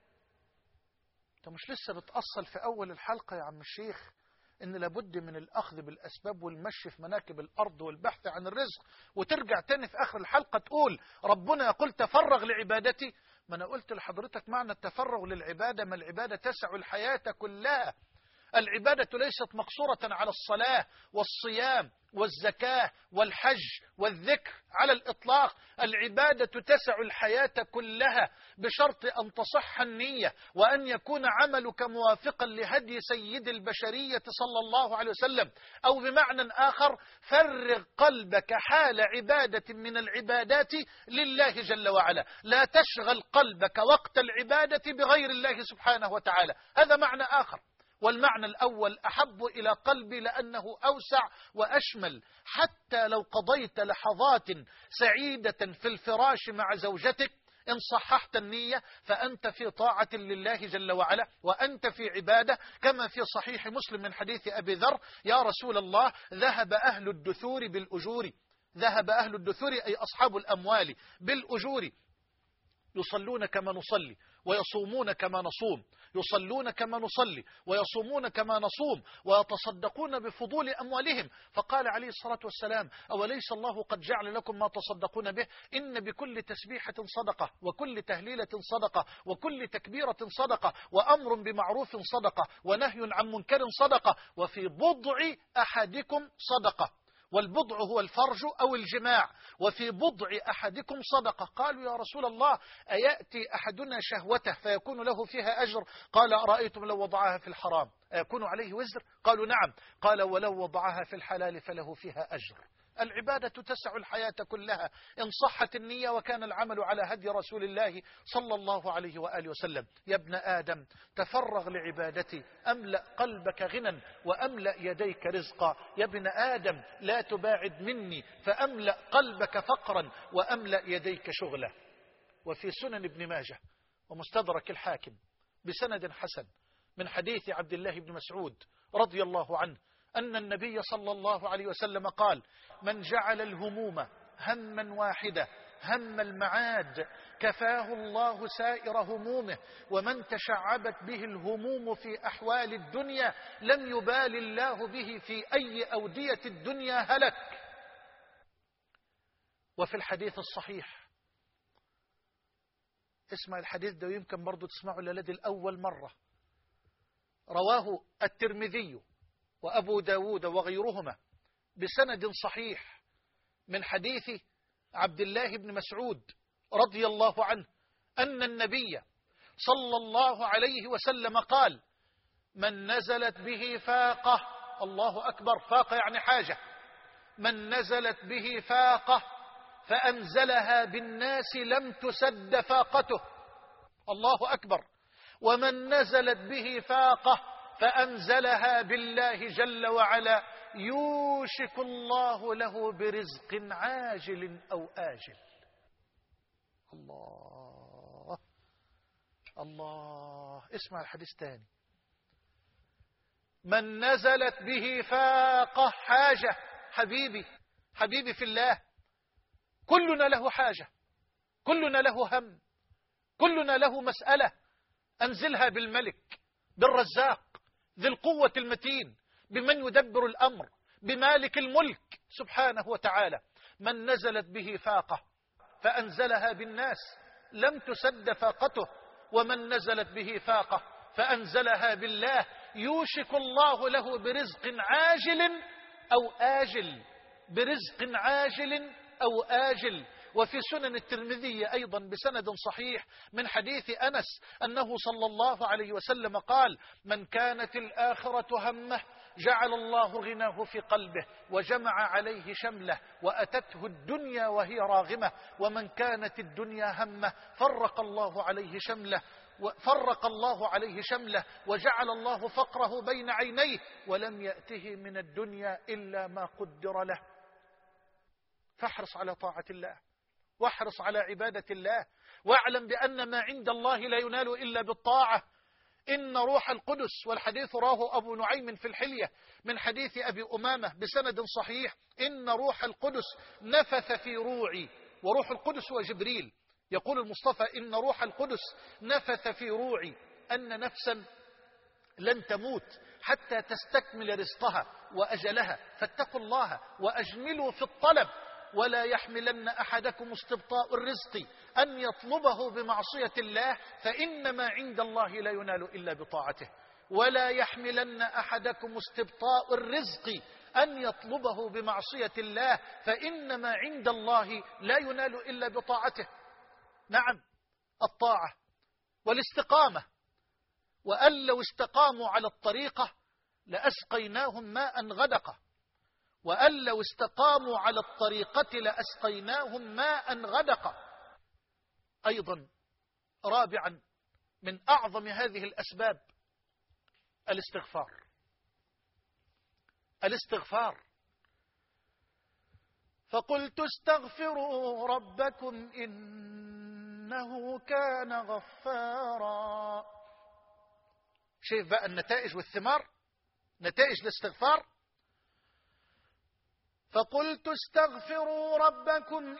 انت مش لسه بتأصل في أول الحلقة يا عم الشيخ إن لابد من الأخذ بالأسباب والمشي في مناكب الأرض والبحث عن الرزق، وترجع تاني في آخر الحلقة تقول ربنا يقول تفرغ لعبادتي؟ ما أنا قلت لحضرتك معنى التفرغ للعبادة، ما العبادة تسع الحياة كلها. العبادة ليست مقصورة على الصلاة والصيام والزكاة والحج والذكر على الإطلاق. العبادة تسع الحياة كلها بشرط أن تصح النية وأن يكون عملك موافقا لهدي سيد البشرية صلى الله عليه وسلم. أو بمعنى آخر فرغ قلبك حال عبادة من العبادات لله جل وعلا، لا تشغل قلبك وقت العبادة بغير الله سبحانه وتعالى. هذا معنى آخر. والمعنى الأول أحب إلى قلبي لأنه أوسع وأشمل. حتى لو قضيت لحظات سعيدة في الفراش مع زوجتك إن صححت النية فأنت في طاعة لله جل وعلا وأنت في عبادة. كما في صحيح مسلم من حديث أبي ذر: يا رسول الله ذهب أهل الدثور بالأجور. ذهب أهل الدثور أي أصحاب الأموال بالأجور، يصلون كما نصلي ويصومون كما نصوم، يصلون كما نصلي ويصومون كما نصوم ويتصدقون بفضول أموالهم. فقال عليه الصلاة والسلام: أوليس الله قد جعل لكم ما تصدقون به؟ إن بكل تسبيحة صدقة وكل تهليلة صدقة وكل تكبيرة صدقة وأمر بمعروف صدقة ونهي عن منكر صدقة وفي بضع أحدكم صدقة. والبضع هو الفرج أو الجماع. وفي بضع أحدكم صدقة. قالوا: يا رسول الله أيأتي أحدنا شهوته فيكون له فيها أجر؟ قال: أرأيتم لو وضعها في الحرام أيكون عليه وزر؟ قالوا: نعم. قال: ولو وضعها في الحلال فله فيها أجر. العبادة تسع الحياة كلها إن صحت النية وكان العمل على هدي رسول الله صلى الله عليه وآله وسلم. يا ابن آدم تفرغ لعبادتي أملأ قلبك غنى وأملأ يديك رزقا. يا ابن آدم لا تباعد مني فأملأ قلبك فقرا وأملأ يديك شغلا. وفي سنن ابن ماجه ومستدرك الحاكم بسند حسن من حديث عبد الله بن مسعود رضي الله عنه أن النبي صلى الله عليه وسلم قال: من جعل الهموم هما واحدة هم المعاد كفاه الله سائر همومه، ومن تشعبت به الهموم في أحوال الدنيا لم يبال الله به في أي أودية الدنيا هلك. وفي الحديث الصحيح، اسمع الحديث ده ويمكن برضو تسمعه للدي الأول مرة، رواه الترمذي وأبو داود وغيرهما بسند صحيح من حديث عبد الله بن مسعود رضي الله عنه أن النبي صلى الله عليه وسلم قال: من نزلت به فاقة، الله أكبر، فاقة يعني حاجة، من نزلت به فاقة فأنزلها بالناس لم تسد فاقته، الله أكبر، ومن نزلت به فاقة فأنزلها بالله جل وعلا يوشك الله له برزق عاجل أو آجل. الله الله. اسمع الحديث تاني: من نزلت به فاقة، حاجة، حبيبي حبيبي في الله، كلنا له حاجة، كلنا له هم، كلنا له مسألة أنزلها بالملك، بالرزاق، ذي القوة المتين، بمن يدبر الأمر، بمالك الملك سبحانه وتعالى. من نزلت به فاقة فأنزلها بالناس لم تسد فاقته، ومن نزلت به فاقة فأنزلها بالله يوشك الله له برزق عاجل أو آجل، برزق عاجل أو آجل. وفي سنن الترمذي أيضا بسند صحيح من حديث أنس أنه صلى الله عليه وسلم قال: من كانت الآخرة همه جعل الله غناه في قلبه وجمع عليه شمله وأتته الدنيا وهي راغمة، ومن كانت الدنيا همه فرق الله عليه شمله فرق الله عليه شمله وجعل الله فقره بين عينيه ولم يأته من الدنيا إلا ما قدر له. فاحرص على طاعة الله واحرص على عبادة الله، واعلم بأن ما عند الله لا ينال إلا بالطاعة. إن روح القدس، والحديث راه أبو نعيم في الحلية من حديث أبي أمامة بسند صحيح: إن روح القدس نفث في روعي. وروح القدس هو جبريل. يقول المصطفى: إن روح القدس نفث في روعي أن نفسا لن تموت حتى تستكمل رزقها وأجلها، فاتقوا الله وأجملوا في الطلب، ولا يحملن أحدكم استبطاء الرزق أن يطلبه بمعصية الله، فإنما عند الله لا ينال إلا بطاعته. ولا يحملن أحدكم استبطاء الرزق أن يطلبه بمعصية الله، فإنما عند الله لا ينال إلا بطاعته. نعم، الطاعة والاستقامة. وأن لو استقاموا على الطريقة لأسقيناهم ماء غدقا، وأن لو استقاموا على الطريقة لأسقيناهم ماء غدقا. أيضا رابعا من أعظم هذه الأسباب الاستغفار. الاستغفار فقلت استغفروا ربكم إنه كان غفارا. شايف بقى النتائج والثمار، نتائج الاستغفار. فقلت استغفروا ربكم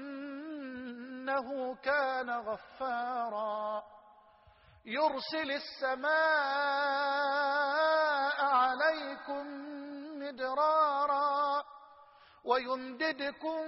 إنه كان غفارا يرسل السماء عليكم مدرارا ويمددكم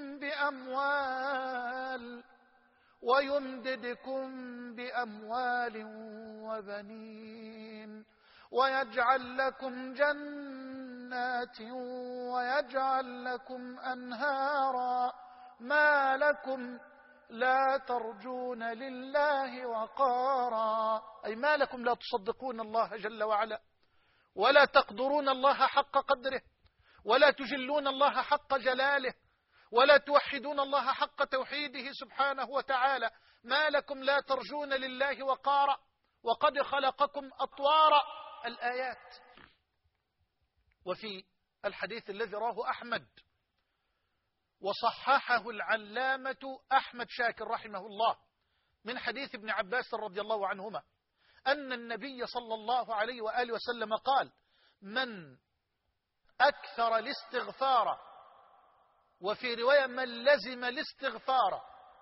بأموال ويمددكم بأموال وبنين ويجعل لكم جنات ويجعل لكم أنهارا ما لكم لا ترجون لله وقارا. أي ما لكم لا تصدقون الله جل وعلا، ولا تقدرون الله حق قدره، ولا تجلون الله حق جلاله، ولا توحدون الله حق توحيده سبحانه وتعالى. ما لكم لا ترجون لله وقارا وقد خلقكم أطوارا. الآيات. وفي الحديث الذي راه أحمد وصححه العلامة أحمد شاكر رحمه الله من حديث ابن عباس رضي الله عنهما أن النبي صلى الله عليه وآله وسلم قال: من أكثر الاستغفار، وفي رواية من لزم الاستغفار،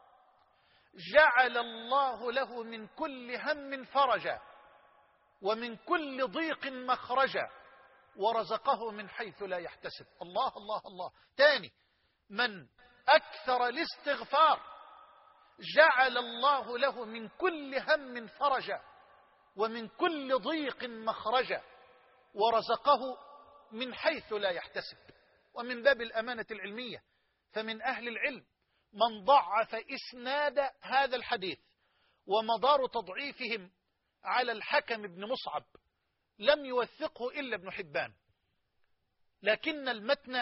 جعل الله له من كل هم فرجا ومن كل ضيق مخرجا ورزقه من حيث لا يحتسب. الله الله الله. تاني: من أكثر الاستغفار جعل الله له من كل هم فرجا ومن كل ضيق مخرجا ورزقه من حيث لا يحتسب. ومن باب الأمانة العلمية فمن أهل العلم من ضعف إسناد هذا الحديث، ومدار تضعيفهم على الحكم بن مصعب، لم يوثقه إلا ابن حبان، لكن المتن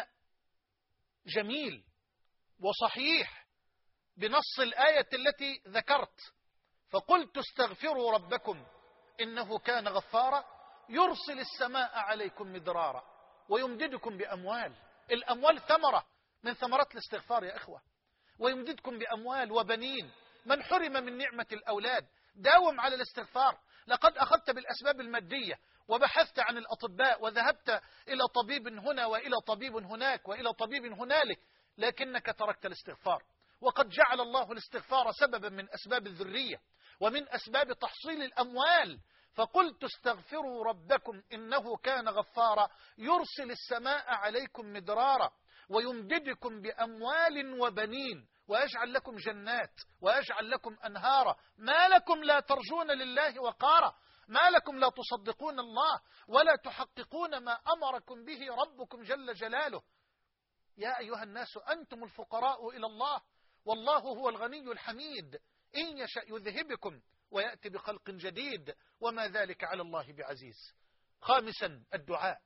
جميل وصحيح بنص الآية التي ذكرت: فقلت استغفروا ربكم إنه كان غفارا يرسل السماء عليكم مدرارا ويمددكم بأموال. الأموال ثمرة من ثمرات الاستغفار يا إخوة. ويمددكم بأموال وبنين. من حرم من نعمة الأولاد داوم على الاستغفار. لقد أخذت بالأسباب المادية وبحثت عن الأطباء وذهبت إلى طبيب هنا وإلى طبيب هناك وإلى طبيب هنالك، لكنك تركت الاستغفار. وقد جعل الله الاستغفار سببا من أسباب الذرية ومن أسباب تحصيل الأموال. فقلت استغفروا ربكم إنه كان غفارا يرسل السماء عليكم مدرارا ويمددكم بأموال وبنين ويجعل لكم جنات ويجعل لكم أنهارا ما لكم لا ترجون لله وقارا. ما لكم لا تصدقون الله ولا تحققون ما أمركم به ربكم جل جلاله. يا أيها الناس أنتم الفقراء إلى الله والله هو الغني الحميد، إن يشأ يذهبكم ويأتي بخلق جديد وما ذلك على الله بعزيز. خامسا الدعاء.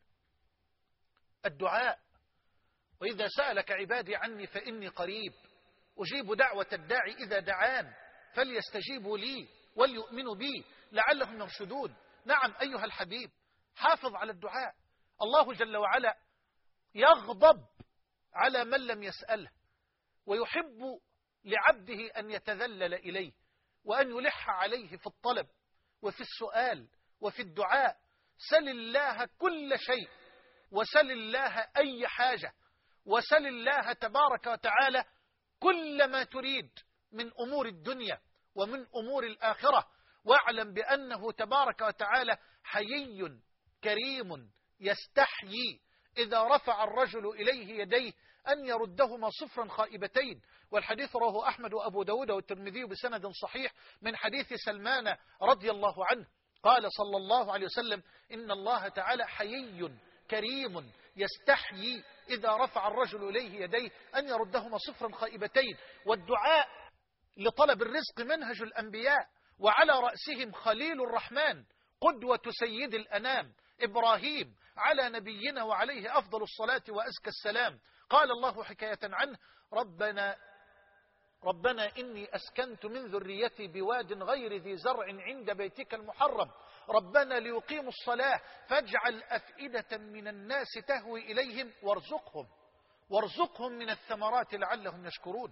الدعاء، وإذا سألك عبادي عني فإني قريب أجيب دعوة الداعي إذا دعان فليستجيبوا لي وليؤمنوا بي لعلهم يرشدون. نعم أيها الحبيب، حافظ على الدعاء. الله جل وعلا يغضب على من لم يسأله، ويحب لعبده أن يتذلل إليه وأن يلح عليه في الطلب وفي السؤال وفي الدعاء. سل الله كل شيء، وسل الله أي حاجة، وسل الله تبارك وتعالى كل ما تريد من أمور الدنيا ومن أمور الآخرة، واعلم بأنه تبارك وتعالى حيي كريم يستحيي إذا رفع الرجل إليه يديه أن يردهما صفرا خائبتين. والحديث رواه أحمد وأبو داود والترمذي بسند صحيح من حديث سلمان رضي الله عنه قال صلى الله عليه وسلم: إن الله تعالى حيي كريم يستحيي إذا رفع الرجل إليه يديه أن يردهما صفرا خائبتين. والدعاء لطلب الرزق منهج الأنبياء، وعلى رأسهم خليل الرحمن قدوة سيد الأنام إبراهيم على نبينا وعليه أفضل الصلاة وأزكى السلام. قال الله حكاية عنه: ربنا ربنا إني أسكنت من ذريتي بواد غير ذي زرع عند بيتك المحرم ربنا ليقيموا الصلاة فاجعل أفئدة من الناس تهوي إليهم وارزقهم وارزقهم من الثمرات لعلهم يشكرون.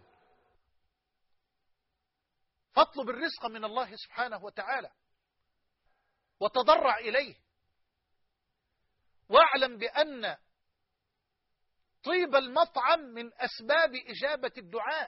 فاطلب الرزق من الله سبحانه وتعالى وتضرع إليه، واعلم بأن طيب المطعم من أسباب إجابة الدعاء،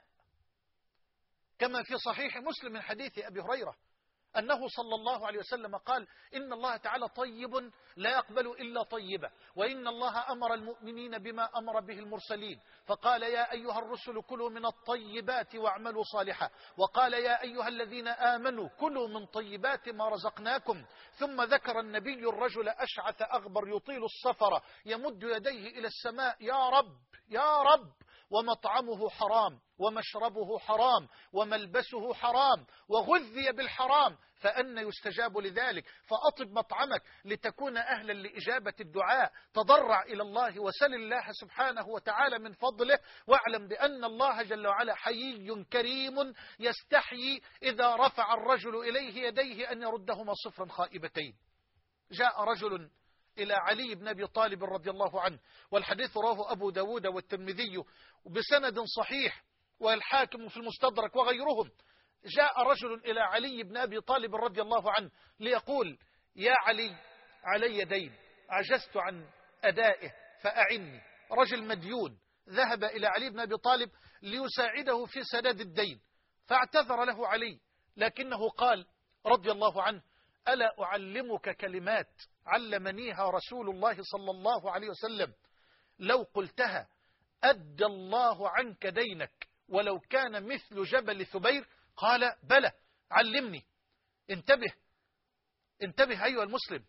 كما في صحيح مسلم من حديث أبي هريرة أنه صلى الله عليه وسلم قال: إن الله تعالى طيب لا يقبل إلا طيبا، وإن الله أمر المؤمنين بما أمر به المرسلين، فقال: يا أيها الرسل كلوا من الطيبات واعملوا صالحا، وقال: يا أيها الذين آمنوا كلوا من طيبات ما رزقناكم. ثم ذكر النبي الرجل أشعث أغبر يطيل السفر يمد يديه إلى السماء: يا رب يا رب، ومطعمه حرام ومشربه حرام وملبسه حرام وغذي بالحرام، فأن يستجاب لذلك؟ فأطب مطعمك لتكون أهلا لإجابة الدعاء. تضرع إلى الله وسل الله سبحانه وتعالى من فضله، واعلم بأن الله جل وعلا حيي كريم يستحيي إذا رفع الرجل إليه يديه أن يردهما صفرا خائبتين. جاء رجل إلى علي بن أبي طالب رضي الله عنه، والحديث رواه أبو داود والترمذي بسند صحيح والحاكم في المستدرك وغيرهم. جاء رجل إلى علي بن أبي طالب رضي الله عنه ليقول: يا علي، علي دين عجزت عن أدائه فأعني. رجل مديون ذهب إلى علي بن أبي طالب ليساعده في سداد الدين، فاعتذر له علي، لكنه قال رضي الله عنه: ألا أعلمك كلمات علمنيها رسول الله صلى الله عليه وسلم لو قلتها أدى الله عنك دينك ولو كان مثل جبل ثبير؟ قال: بلى، علمني. انتبه انتبه أيها المسلم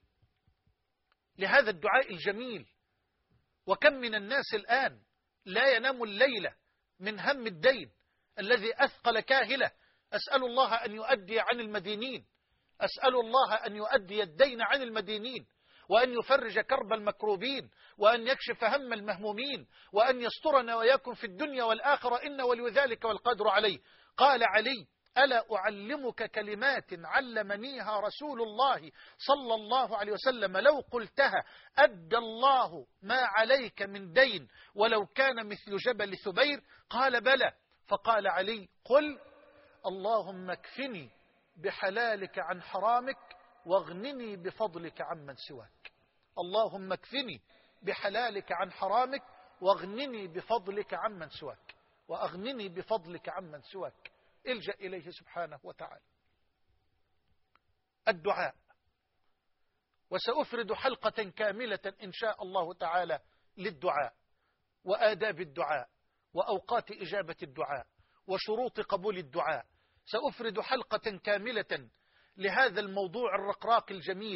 لهذا الدعاء الجميل. وكم من الناس الآن لا ينام الليلة من هم الدين الذي أثقل كاهلة. أسأل الله أن يؤدي عن المدينين أسأل الله أن يؤدي الدين عن المدينين، وأن يفرج كرب المكروبين، وأن يكشف هم المهمومين، وأن يسترنا ويكن في الدنيا والآخرة، إن ولي ذلك والقدر عليه. قال علي: ألا أعلمك كلمات علمنيها رسول الله صلى الله عليه وسلم لو قلتها أدى الله ما عليك من دين ولو كان مثل جبل ثبير؟ قال: بلى. فقال علي: قل: اللهم اكفني بحلالك عن حرامك واغنني بفضلك عمن سواك. اللهم اكفني بحلالك عن حرامك واغنني بفضلك عمن سواك واغنني بفضلك عمن سواك. الجأ إليه سبحانه وتعالى. الدعاء، وسأفرد حلقة كاملة إن شاء الله تعالى للدعاء وآداب الدعاء وأوقات إجابة الدعاء وشروط قبول الدعاء. سأفرد حلقة كاملة لهذا الموضوع الرقراق الجميل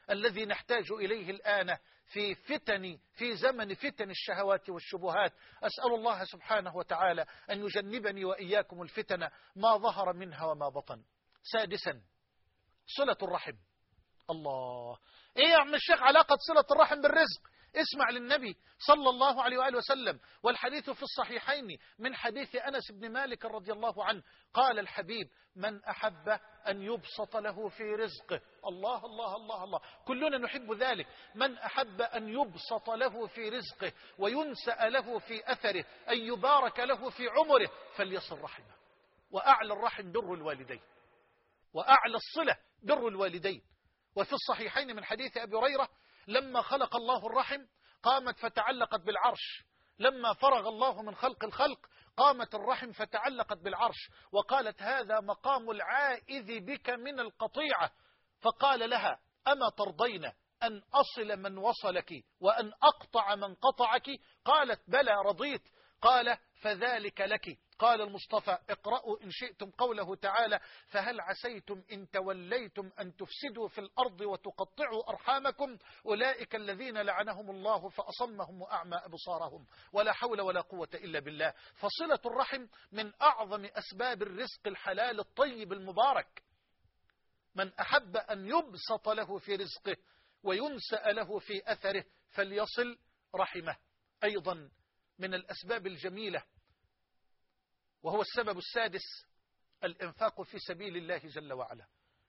الذي نحتاج إليه الآن في فتن في زمن فتن الشهوات والشبهات. أسأل الله سبحانه وتعالى أن يجنبني وإياكم الفتن ما ظهر منها وما بطن. سادسا، صلة الرحم. الله، إيه يا عم الشيخ علاقة صلة الرحم بالرزق؟ اسمع للنبي صلى الله عليه وآله وسلم، والحديث في الصحيحين من حديث أنس بن مالك رضي الله عنه، قال الحبيب: من أحب أن يبسط له في رزقه. الله الله الله الله، كلنا نحب ذلك. من أحب أن يبسط له في رزقه وينسأ له في أثره، أن يبارك له في عمره، فليصل رحمه. وأعلى الرحم بر الوالدين، وأعلى الصلة بر الوالدين. وفي الصحيحين من حديث أبي هريرة: لما خلق الله الرحم قامت فتعلقت بالعرش، لما فرغ الله من خلق الخلق قامت الرحم فتعلقت بالعرش، وقالت: هذا مقام العائذ بك من القطيعة. فقال لها: أما ترضين أن أصل من وصلك وأن أقطع من قطعك؟ قالت: بلى رضيت. قال: فذلك لك. قال المصطفى: اقرأوا إن شئتم قوله تعالى: فهل عسيتم إن توليتم أن تفسدوا في الأرض وتقطعوا أرحامكم، أولئك الذين لعنهم الله فأصمهم وأعمى أبصارهم، ولا حول ولا قوة إلا بالله. فصلة الرحم من أعظم أسباب الرزق الحلال الطيب المبارك. من أحب أن يبسط له في رزقه وينسأ له في أثره فليصل رحمه. أيضا من الأسباب الجميلة، وهو السبب السادس، الإنفاق في سبيل الله جل وعلا.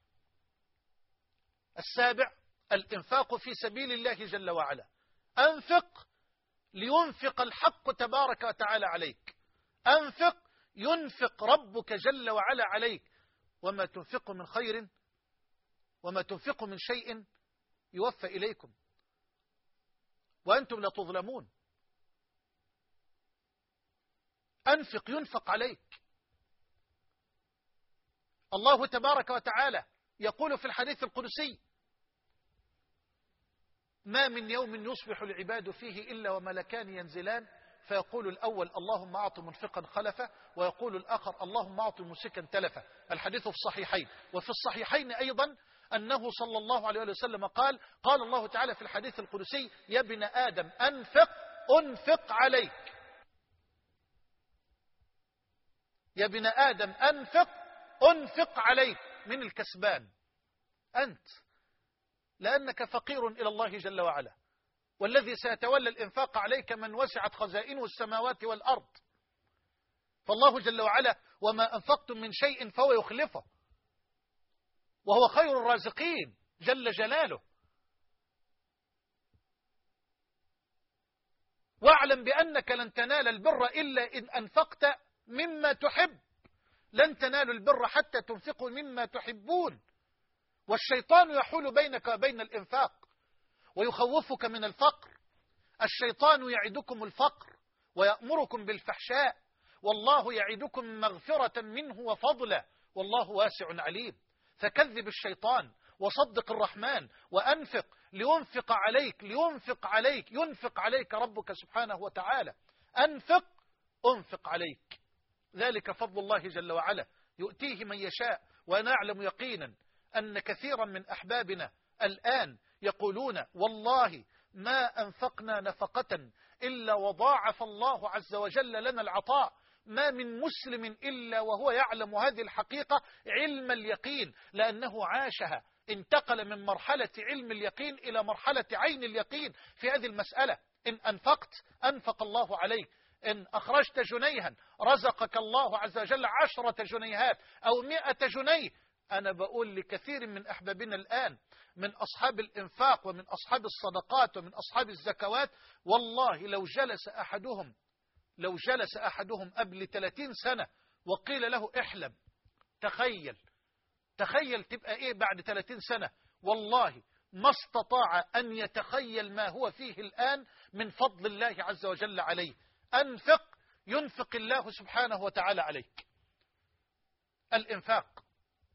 السابع، الإنفاق في سبيل الله جل وعلا. أنفق لينفق الحق تبارك وتعالى عليك. أنفق ينفق ربك جل وعلا عليك. وما تنفق من خير وما تنفق من شيء يوفى إليكم وأنتم لا تظلمون. أنفق ينفق عليك. الله تبارك وتعالى يقول في الحديث القدسي: ما من يوم يصبح العباد فيه إلا وملكان ينزلان، فيقول الأول: اللهم أعط منفقا خلفه، ويقول الآخر: اللهم أعط ممسكا تلفه. الحديث في الصحيحين. وفي الصحيحين أيضا أنه صلى الله عليه وسلم قال: قال الله تعالى في الحديث القدسي: يا ابن آدم أنفق أنفق عليك. يا ابن آدم أنفق أنفق عليك. من الكسبان أنت، لأنك فقير إلى الله جل وعلا، والذي سيتولى الإنفاق عليك من وسعت خزائنه السماوات والأرض. فالله جل وعلا: وما أنفقتم من شيء فهو يخلفه، وهو خير الرازقين جل جلاله. واعلم بأنك لن تنال البر إلا إن أنفقت مما تحب. لن تنالوا البر حتى تنفقوا مما تحبون. والشيطان يحول بينك وبين الإنفاق ويخوفك من الفقر. الشيطان يعدكم الفقر ويأمركم بالفحشاء، والله يعدكم مغفرة منه وفضلا، والله واسع عليم. فكذب الشيطان وصدق الرحمن وأنفق لينفق عليك لينفق عليك ينفق عليك ربك سبحانه وتعالى. أنفق أنفق عليك. ذلك فضل الله جل وعلا يؤتيه من يشاء. وأنا أعلم يقينا أن كثيرا من أحبابنا الآن يقولون: والله ما أنفقنا نفقة إلا وضاعف الله عز وجل لنا العطاء. ما من مسلم إلا وهو يعلم هذه الحقيقة علم اليقين، لأنه عاشها. انتقل من مرحلة علم اليقين إلى مرحلة عين اليقين في هذه المسألة. إن أنفقت أنفق الله عليك. إن أخرجت جنيها رزقك الله عز وجل عشرة جنيهات أو مئة جنيه. أنا بقول لكثير من أحبابنا الآن من أصحاب الإنفاق ومن أصحاب الصدقات ومن أصحاب الزكوات، والله لو جلس أحدهم لو جلس أحدهم قبل ثلاثين سنة وقيل له: احلم، تخيل تخيل تبقى إيه بعد ثلاثين سنة، والله ما استطاع أن يتخيل ما هو فيه الآن من فضل الله عز وجل عليه. أنفق ينفق الله سبحانه وتعالى عليك. الإنفاق.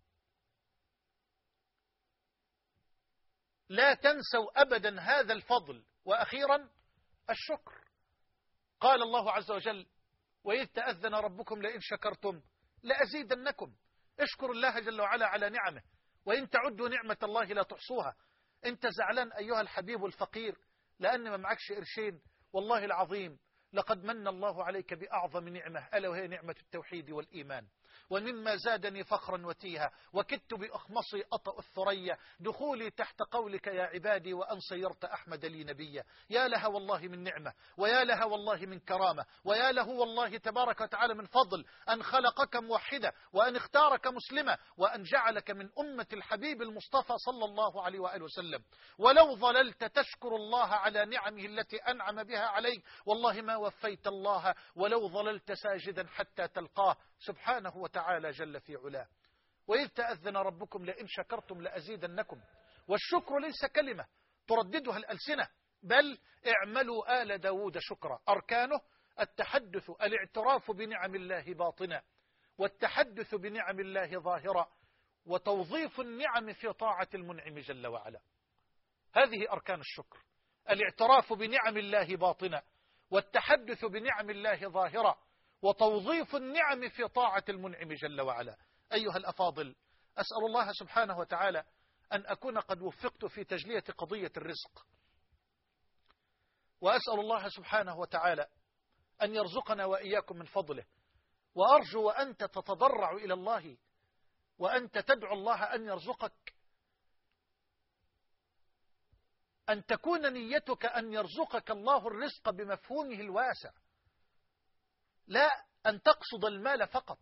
لا تنسوا أبدا هذا الفضل. وأخيرا الشكر. قال الله عز وجل: وإذ تأذن ربكم لئن شكرتم لأزيدنكم. اشكروا الله جل وعلا على نعمه، وإن تعدوا نعمة الله لا تحصوها. أنت زعلان أيها الحبيب الفقير لأن ما معكش قرشين؟ والله العظيم لقد من الله عليك بأعظم نعمة، ألا وهي نعمة التوحيد والإيمان. ومما زادني فخرا وتيها وكدت بأخمصي أطأ الثريا دخولي تحت قولك يا عبادي وأن صيرت أحمد لي نبيا. يا لها والله من نعمة، ويا لها والله من كرامة، ويا له والله تبارك وتعالى من فضل أن خلقك موحدة، وأن اختارك مسلمة، وأن جعلك من أمة الحبيب المصطفى صلى الله عليه وآله وسلم. ولو ظللت تشكر الله على نعمه التي أنعم بها عليك والله ما وفيت الله ولو ظللت ساجدا حتى تلقاه سبحانه وتعالى جل في علاه. وإذ تأذن ربكم لئن شكرتم لأزيدنكم. والشكر ليس كلمة ترددها الألسنة، بل اعملوا آل داود شكرا. أركانه التحدث الاعتراف بنعم الله باطنا، والتحدث بنعم الله ظاهرا، وتوظيف النعم في طاعة المنعم جل وعلا. هذه أركان الشكر: الاعتراف بنعم الله باطنا، والتحدث بنعم الله ظاهرا، وتوظيف النعم في طاعة المنعم جل وعلا. أيها الأفاضل، أسأل الله سبحانه وتعالى أن أكون قد وفقت في تجلية قضية الرزق، وأسأل الله سبحانه وتعالى أن يرزقنا وإياكم من فضله. وأرجو وأنت تتضرع إلى الله وأنت تدعو الله أن يرزقك أن تكون نيتك أن يرزقك الله الرزق بمفهومه الواسع، لا أن تقصد المال فقط،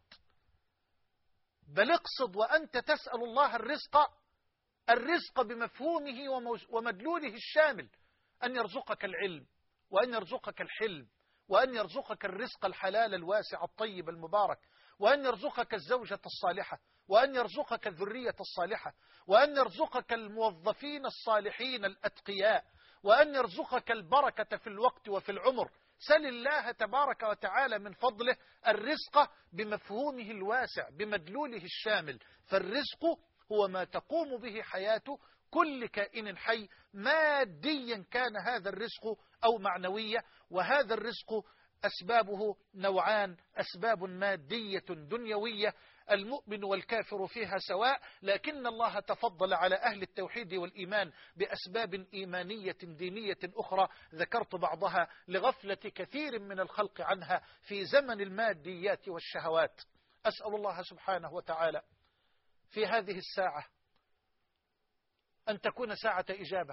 بل اقصد وأنت تسأل الله الرزق الرزق بمفهومه ومدلوله الشامل، أن يرزقك العلم، وأن يرزقك الحلم، وأن يرزقك الرزق الحلال الواسع الطيب المبارك، وأن يرزقك الزوجة الصالحة، وأن يرزقك الذرية الصالحة، وأن يرزقك الموظفين الصالحين الأتقياء، وأن يرزقك البركة في الوقت وفي العمر. سل الله تبارك وتعالى من فضله الرزق بمفهومه الواسع بمدلوله الشامل. فالرزق هو ما تقوم به حياة كل كائن حي، ماديا كان هذا الرزق أو معنوية. وهذا الرزق أسبابه نوعان: أسباب مادية دنيوية المؤمن والكافر فيها سواء، لكن الله تفضل على أهل التوحيد والإيمان بأسباب إيمانية دينية أخرى ذكرت بعضها لغفلة كثير من الخلق عنها في زمن الماديات والشهوات. أسأل الله سبحانه وتعالى في هذه الساعة أن تكون ساعة إجابة،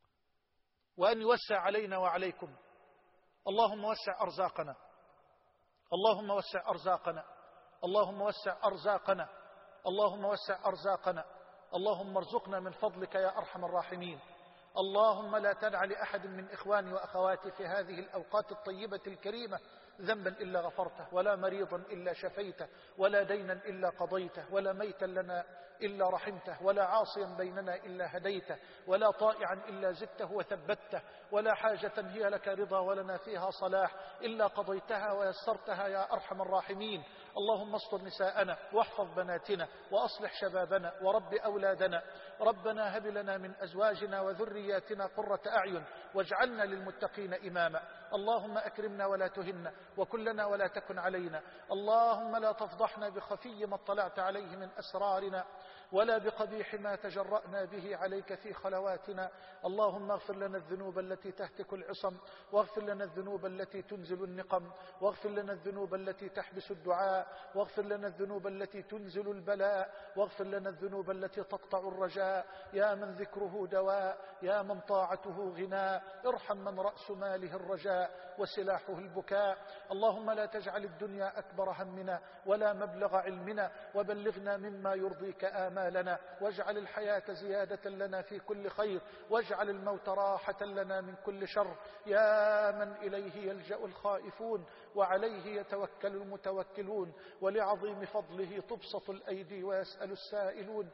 وأن يوسع علينا وعليكم. اللهم وسع أرزاقنا، اللهم وسع أرزاقنا، اللهم وسع أرزاقنا، اللهم وسع أرزاقنا، اللهم ارزقنا من فضلك يا أرحم الراحمين. اللهم لا تدع لأحد من إخواني وأخواتي في هذه الأوقات الطيبة الكريمة ذنبا إلا غفرته، ولا مريضا إلا شفيته، ولا دينا إلا قضيته، ولا ميتا لنا إلا رحمته، ولا عاصيا بيننا إلا هديته، ولا طائعا إلا زدته وثبته، ولا حاجة هي لك رضا ولنا فيها صلاح إلا قضيتها ويسرتها يا أرحم الراحمين. اللهم استر نساءنا واحفظ بناتنا وأصلح شبابنا ورب أولادنا. ربنا هب لنا من أزواجنا وذرياتنا قرة أعين واجعلنا للمتقين إماما. اللهم أكرمنا ولا تهنا، وكلنا ولا تكن علينا. اللهم لا تفضحنا بخفي ما اطلعت عليه من أسرارنا، ولا بقبيح ما تجرأنا به عليك في خلواتنا. اللهم اغفر لنا الذنوب التي تهتك العصم، واغفر لنا الذنوب التي تنزل النقم، واغفر لنا الذنوب التي تحبس الدعاء، واغفر لنا الذنوب التي تنزل البلاء، واغفر لنا الذنوب التي تقطع الرجاء. يا من ذكره دواء، يا من طاعته غناء، ارحم من رأس ماله الرجاء وسلاحه البكاء. اللهم لا تجعل الدنيا أكبر همنا ولا مبلغ علمنا، وبلغنا مما يرضيك آمالنا، واجعل الحياة زيادة لنا في كل خير، واجعل الموت راحة لنا من كل شر. يا من إليه يلجأ الخائفون وعليه يتوكل المتوكلون، ولعظيم فضله تبسط الأيدي ويسأل السائلون.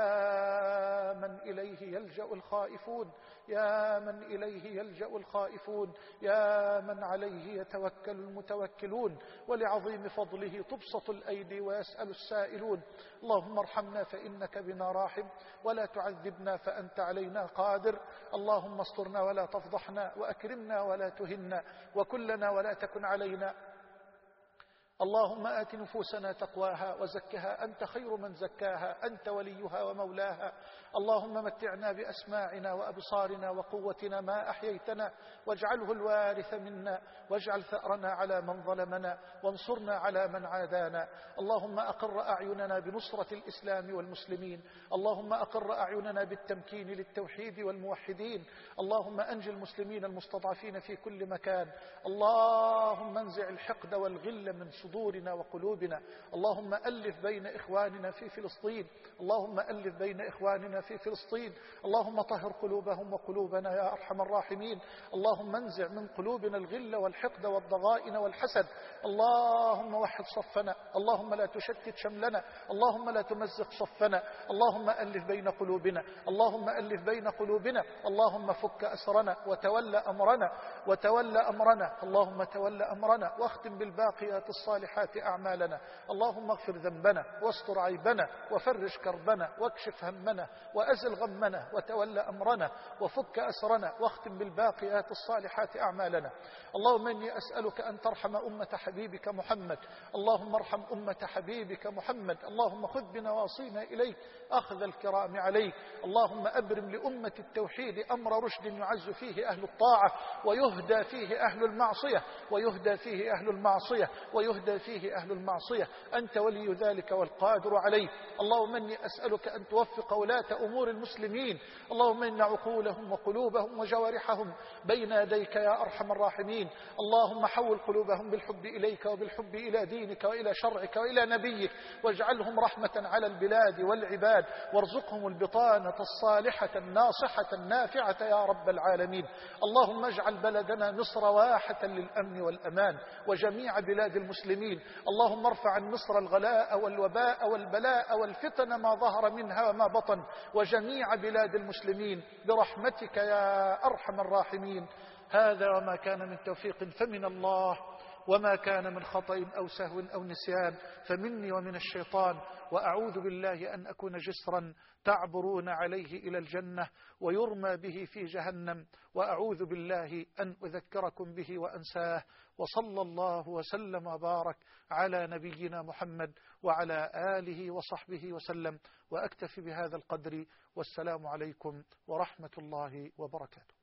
يا من إليه يلجأ الخائفون، يا من إليه يلجأ الخائفون، يا من عليه يتوكل المتوكلون، ولعظيم فضله تبسط الأيدي ويسأل السائلون. اللهم ارحمنا فإنك بنا راحم، ولا تعذبنا فأنت علينا قادر. اللهم استرنا ولا تفضحنا، وأكرمنا ولا تهنا، وكلنا ولا تكن علينا. اللهم آت نفوسنا تقواها وزكها أنت خير من زكاها أنت وليها ومولاها. اللهم متعنا بأسماعنا وأبصارنا وقوتنا ما أحييتنا واجعله الوارث منا واجعل ثأرنا على من ظلمنا وانصرنا على من عادانا. اللهم أقر أعيننا بنصرة الإسلام والمسلمين. اللهم أقر أعيننا بالتمكين للتوحيد والموحدين. اللهم أنجي المسلمين المستضعفين في كل مكان. اللهم انزع الحقد والغل من صدورنا وقلوبنا. اللهم ألف بين إخواننا في فلسطين. اللهم ألف بين إخواننا في فلسطين. اللهم طهر قلوبهم وقلوبنا يا أرحم الراحمين. اللهم انزع من قلوبنا الغل والحقد والضغائن والحسد. اللهم وحد صفنا. اللهم لا تشتت شملنا. اللهم لا تمزق صفنا. اللهم ألف بين قلوبنا. اللهم ألف بين قلوبنا. اللهم فك أسرنا وتولى أمرنا وتولى أمرنا. اللهم تولى أمرنا واختم بالباقيات الصالحات أعمالنا. اللهم اغفر ذنبنا واستر عيبنا وفرج كربنا واكشف همنا وأزل غمنا وتولى أمرنا وفك أسرنا واختم بالباقيات الصالحات أعمالنا. اللهم إني أسألك أن ترحم أمة حبيبك محمد. اللهم ارحم أمة حبيبك محمد. اللهم خذ بنواصينا إليك أخذ الكرام عليك. اللهم أبرم لأمة التوحيد أمر رشد يعز فيه أهل الطاعة ويهدى فيه أهل المعصية ويهدى فيه أهل المعصية ويهدى فيه أهل المعصية. أنت ولي ذلك والقادر عليه. اللهم إني أسألك أن توفق ولاة أمور المسلمين. اللهم إن عقولهم وقلوبهم وجوارحهم بين يديك يا أرحم الراحمين. اللهم حول قلوبهم بالحب إليك وبالحب إلى دينك وإلى شرعك وإلى نبيك واجعلهم رحمة على البلاد والعباد وارزقهم البطانة الصالحة الناصحة النافعة يا رب العالمين. اللهم اجعل بلدنا مصر واحة للأمن والأمان وجميع بلاد المسلمين. اللهم ارفع عن مصر الغلاء والوباء والبلاء والفتن ما ظهر منها وما بطن وجميع بلاد المسلمين برحمتك يا أرحم الراحمين. هذا وما كان من توفيق فمن الله وما كان من خطأ أو سهو أو نسيان فمني ومن الشيطان. وأعوذ بالله أن أكون جسرا تعبرون عليه إلى الجنة ويرمى به في جهنم. وأعوذ بالله أن أذكركم به وأنساه. وصلى الله وسلم وبارك على نبينا محمد وعلى آله وصحبه وسلم. وأكتفي بهذا القدر والسلام عليكم ورحمة الله وبركاته.